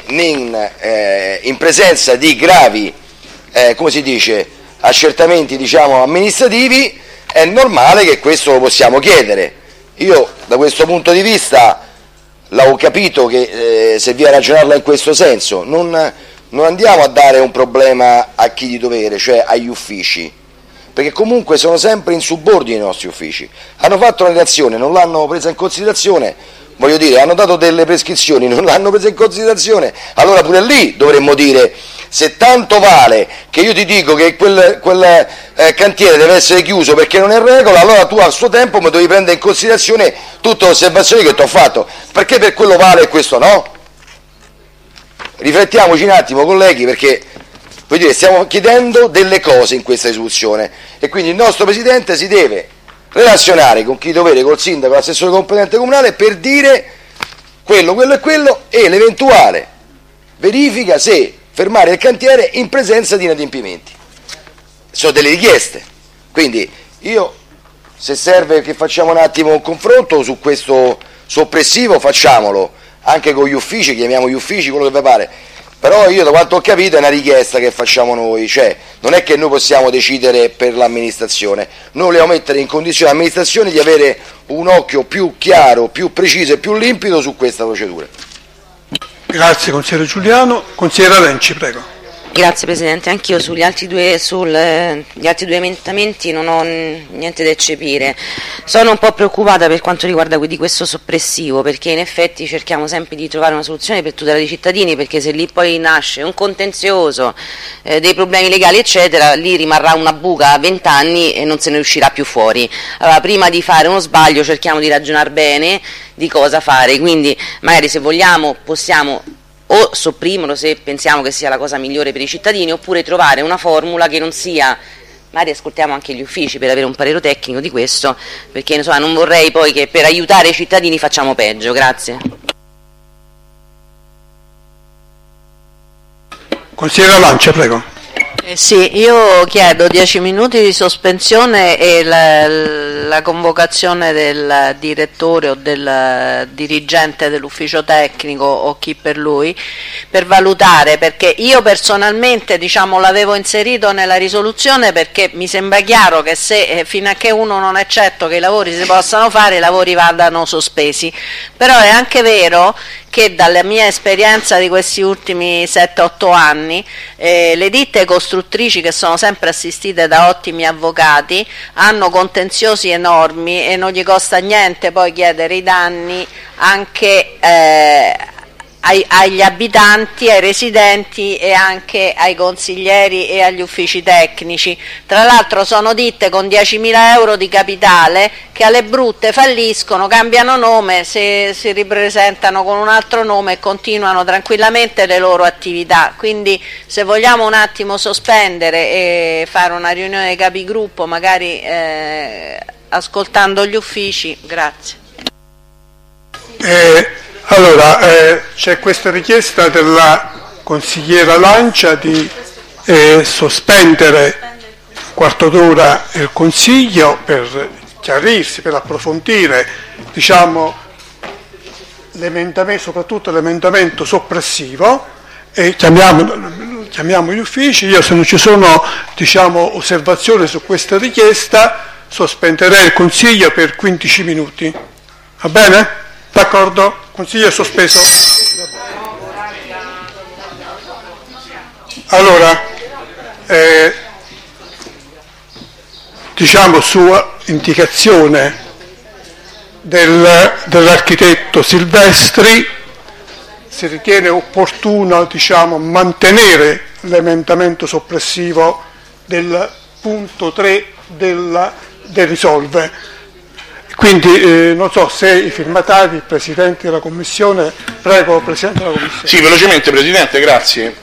in presenza di gravi come si dice, accertamenti diciamo amministrativi, è normale che questo lo possiamo chiedere. Io da questo punto di vista l'ho capito che serviva a ragionarla in questo senso, non andiamo a dare un problema a chi di dovere, cioè agli uffici, perché comunque sono sempre in subordine i nostri uffici, hanno fatto una relazione, non l'hanno presa in considerazione. Voglio dire, hanno dato delle prescrizioni, non l'hanno presa in considerazione, allora pure lì dovremmo dire, se tanto vale che io ti dico che quel cantiere deve essere chiuso perché non è in regola, allora tu al suo tempo mi devi prendere in considerazione tutte le osservazioni che ti ho fatto, perché per quello vale e questo no? Riflettiamoci un attimo, colleghi, perché voglio dire, stiamo chiedendo delle cose in questa risoluzione e quindi il nostro Presidente si deve relazionare con chi dovere, col sindaco, l'assessore competente comunale per dire quello e quello e l'eventuale verifica se fermare il cantiere in presenza di inadempimenti. Sono delle richieste, quindi io, se serve che facciamo un attimo un confronto su questo soppressivo, facciamolo anche con gli uffici, chiamiamo gli uffici, quello che vi pare. Però io da quanto ho capito è una richiesta che facciamo noi, cioè non è che noi possiamo decidere per l'amministrazione, noi vogliamo mettere in condizione l'amministrazione di avere un occhio più chiaro, più preciso e più limpido su questa procedura. Grazie consigliere Giuliano. Consigliere Renci, prego. Grazie Presidente, anch'io sugli altri due emendamenti non ho niente da eccepire. Sono un po' preoccupata per quanto riguarda di questo soppressivo, perché in effetti cerchiamo sempre di trovare una soluzione per tutelare i cittadini, perché se lì poi nasce un contenzioso, dei problemi legali eccetera, lì rimarrà una buca a 20 anni e non se ne uscirà più fuori. Allora prima di fare uno sbaglio cerchiamo di ragionare bene di cosa fare, quindi magari se vogliamo possiamo o sopprimerlo se pensiamo che sia la cosa migliore per i cittadini, oppure trovare una formula che non sia, magari ascoltiamo anche gli uffici per avere un parere tecnico di questo, perché insomma, non vorrei poi che per aiutare i cittadini facciamo peggio. Grazie. Consigliere Lancia, prego. Sì, io chiedo 10 minuti di sospensione e la convocazione del direttore o del dirigente dell'ufficio tecnico o chi per lui per valutare, perché io personalmente l'avevo inserito nella risoluzione perché mi sembra chiaro che se fino a che uno non è certo che i lavori si possano fare, i lavori vadano sospesi, però è anche vero che dalla mia esperienza di questi ultimi 7-8 anni le ditte costruttrici, che sono sempre assistite da ottimi avvocati, hanno contenziosi enormi e non gli costa niente poi chiedere i danni anche agli abitanti, ai residenti e anche ai consiglieri e agli uffici tecnici. Tra l'altro sono ditte con 10.000 euro di capitale che alle brutte falliscono, cambiano nome, si ripresentano con un altro nome e continuano tranquillamente le loro attività. Quindi se vogliamo un attimo sospendere e fare una riunione dei capigruppo, magari ascoltando gli uffici, grazie. Allora, c'è questa richiesta della consigliera Lancia di sospendere un quarto d'ora il Consiglio per chiarirsi, per approfondire l'emendamento, soprattutto l'emendamento soppressivo, e chiamiamo gli uffici. Io, se non ci sono osservazioni su questa richiesta, sospenderei il Consiglio per 15 minuti. Va bene? D'accordo? Consiglio è sospeso. Allora, indicazione dell'architetto Silvestri si ritiene opportuno, diciamo, mantenere l'emendamento soppressivo del punto 3 del risolve. Quindi non so se i firmatari, il Presidente della Commissione, prego Presidente della Commissione. Sì, velocemente Presidente, grazie.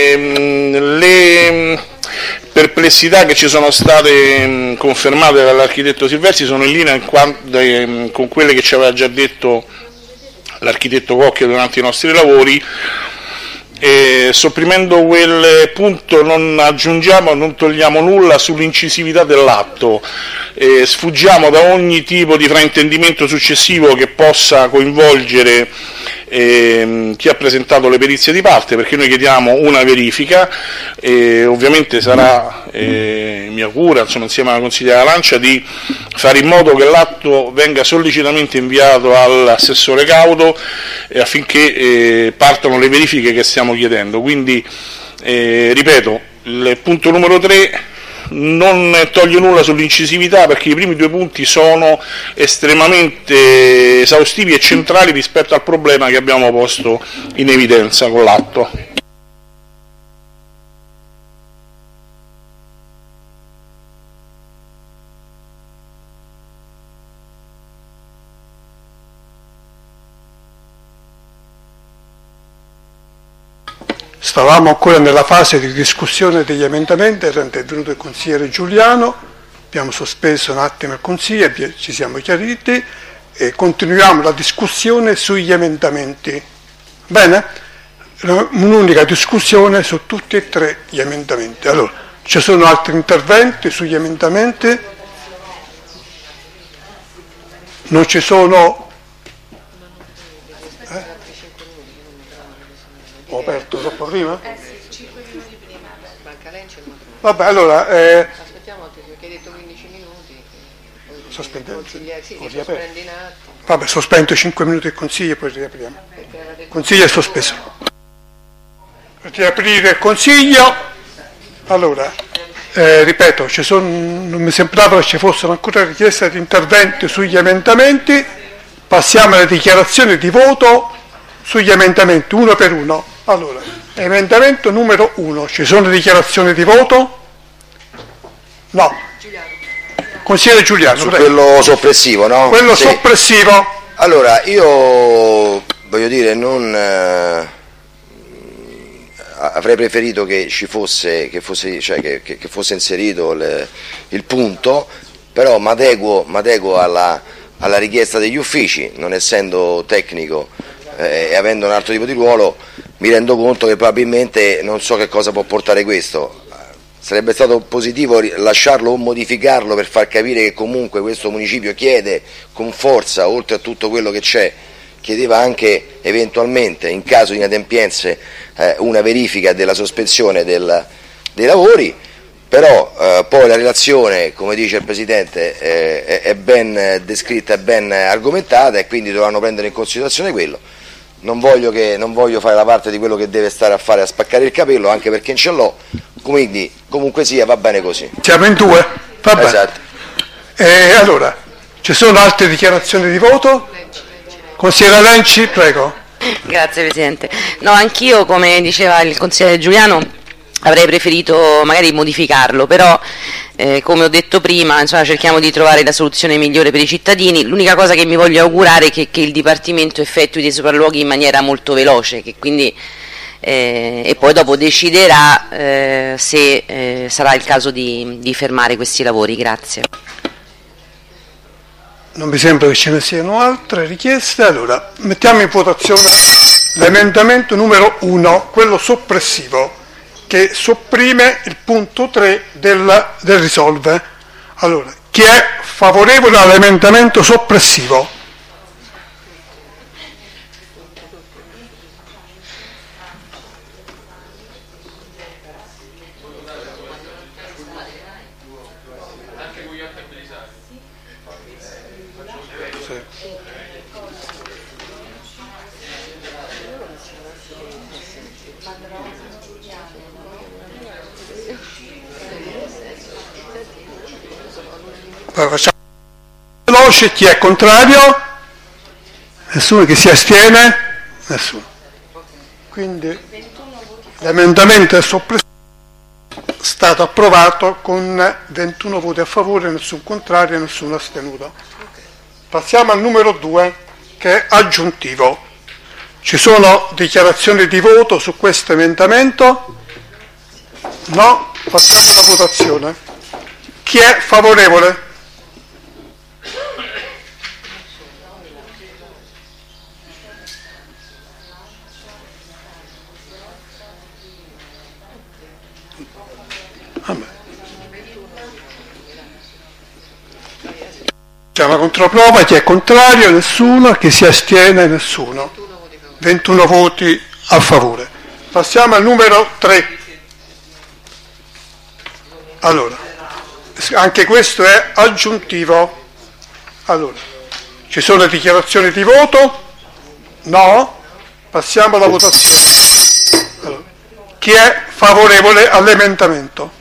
Le perplessità che ci sono state confermate dall'architetto Silvestri sono in linea con quelle che ci aveva già detto l'architetto Cocchia durante i nostri lavori. Sopprimendo quel punto non aggiungiamo, non togliamo nulla sull'incisività dell'atto, sfuggiamo da ogni tipo di fraintendimento successivo che possa coinvolgere chi ha presentato le perizie di parte, perché noi chiediamo una verifica, ovviamente sarà mia cura, insomma, insieme alla consigliera Lancia, di fare in modo che l'atto venga sollecitamente inviato all'assessore Caudo affinché partano le verifiche che stiamo chiedendo. Quindi ripeto, il punto numero 3 non toglie nulla sull'incisività, perché i primi due punti sono estremamente esaustivi e centrali rispetto al problema che abbiamo posto in evidenza con l'atto. Stavamo ancora nella fase di discussione degli emendamenti, era intervenuto il consigliere Giuliano, abbiamo sospeso un attimo il consiglio, ci siamo chiariti e continuiamo la discussione sugli emendamenti. Bene? Un'unica discussione su tutti e tre gli emendamenti. Allora, ci sono altri interventi sugli emendamenti? Non ci sono... Ho aperto troppo prima? Sì, 5 minuti prima. Vabbè, allora... Aspettiamo che hai detto 15 minuti. Sospendiamo. Sì, sospendi un attimo. Vabbè, sospendo 5 minuti il consiglio e poi riapriamo. Il consiglio è sospeso. Per riaprire il consiglio, allora, ripeto, non mi sembrava che ci fossero ancora richieste di interventi sugli emendamenti. Passiamo alle dichiarazioni di voto sugli emendamenti, uno per uno. Allora, emendamento numero 1, ci sono dichiarazioni di voto? No. Consigliere Giuliano, su prego. Quello soppressivo, no? Quello sì. Soppressivo. Allora, io voglio dire, non avrei preferito che ci fosse, che fosse inserito il punto, però mi adeguo alla richiesta degli uffici, non essendo tecnico e avendo un altro tipo di ruolo, mi rendo conto che probabilmente non so che cosa può portare questo. Sarebbe stato positivo lasciarlo o modificarlo per far capire che comunque questo municipio chiede con forza, oltre a tutto quello che c'è, chiedeva anche eventualmente, in caso di inadempienze, una verifica della sospensione dei lavori, però poi la relazione, come dice il Presidente, è ben descritta e ben argomentata e quindi dovranno prendere in considerazione quello. Non voglio fare la parte di quello che deve stare a fare a spaccare il capello, anche perché non ce l'ho, quindi comunque sia va bene così. Siamo in due? Va bene. Esatto. Allora, ci sono altre dichiarazioni di voto? Consigliere Lenci, prego. Grazie Presidente. No, anch'io, come diceva il consigliere Giuliano, avrei preferito magari modificarlo, però come ho detto prima, insomma, cerchiamo di trovare la soluzione migliore per i cittadini. L'unica cosa che mi voglio augurare è che il Dipartimento effettui dei sopralluoghi in maniera molto veloce, che quindi, e poi dopo deciderà se sarà il caso di fermare questi lavori. Grazie. Non mi sembra che ce ne siano altre richieste, allora mettiamo in votazione l'emendamento numero 1, quello soppressivo, che sopprime il punto 3 del risolve. Allora, chi è favorevole all'emendamento soppressivo? Poi facciamo veloce. Chi è contrario? Nessuno. Chi si astiene? Nessuno. Quindi l'emendamento è stato approvato con 21 voti a favore, nessun contrario e nessuno astenuto. Passiamo al numero 2, che è aggiuntivo. Ci sono dichiarazioni di voto su questo emendamento? No? Passiamo alla votazione. Chi è favorevole? C'è una controprova, chi è contrario? Nessuno, chi si astiene? Nessuno. 21 voti a favore. Passiamo al numero 3. Allora, anche questo è aggiuntivo. Allora, ci sono dichiarazioni di voto? No? Passiamo alla votazione. Allora, chi è favorevole all'emendamento?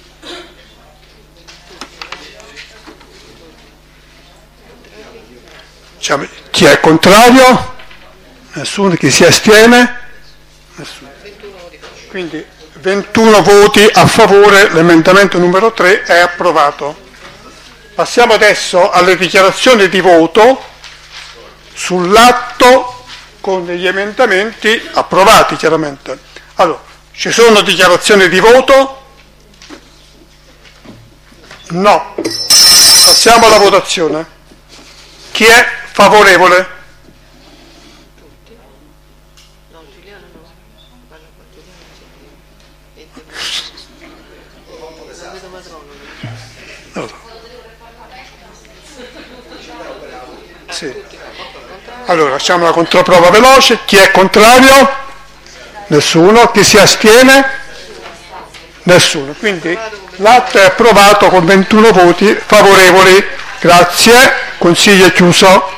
Chi è contrario? Nessuno. Chi si astiene? Nessuno. Quindi 21 voti a favore, l'emendamento numero 3 è approvato. Passiamo adesso alle dichiarazioni di voto sull'atto con gli emendamenti approvati, chiaramente. Allora, ci sono dichiarazioni di voto? No. Passiamo alla votazione. Chi è favorevole? Sì. Allora, facciamo la controprova veloce. Chi è contrario? Nessuno. Chi si astiene? Nessuno. Quindi l'atto è approvato con 21 voti favorevoli. Grazie. Consiglio è chiuso.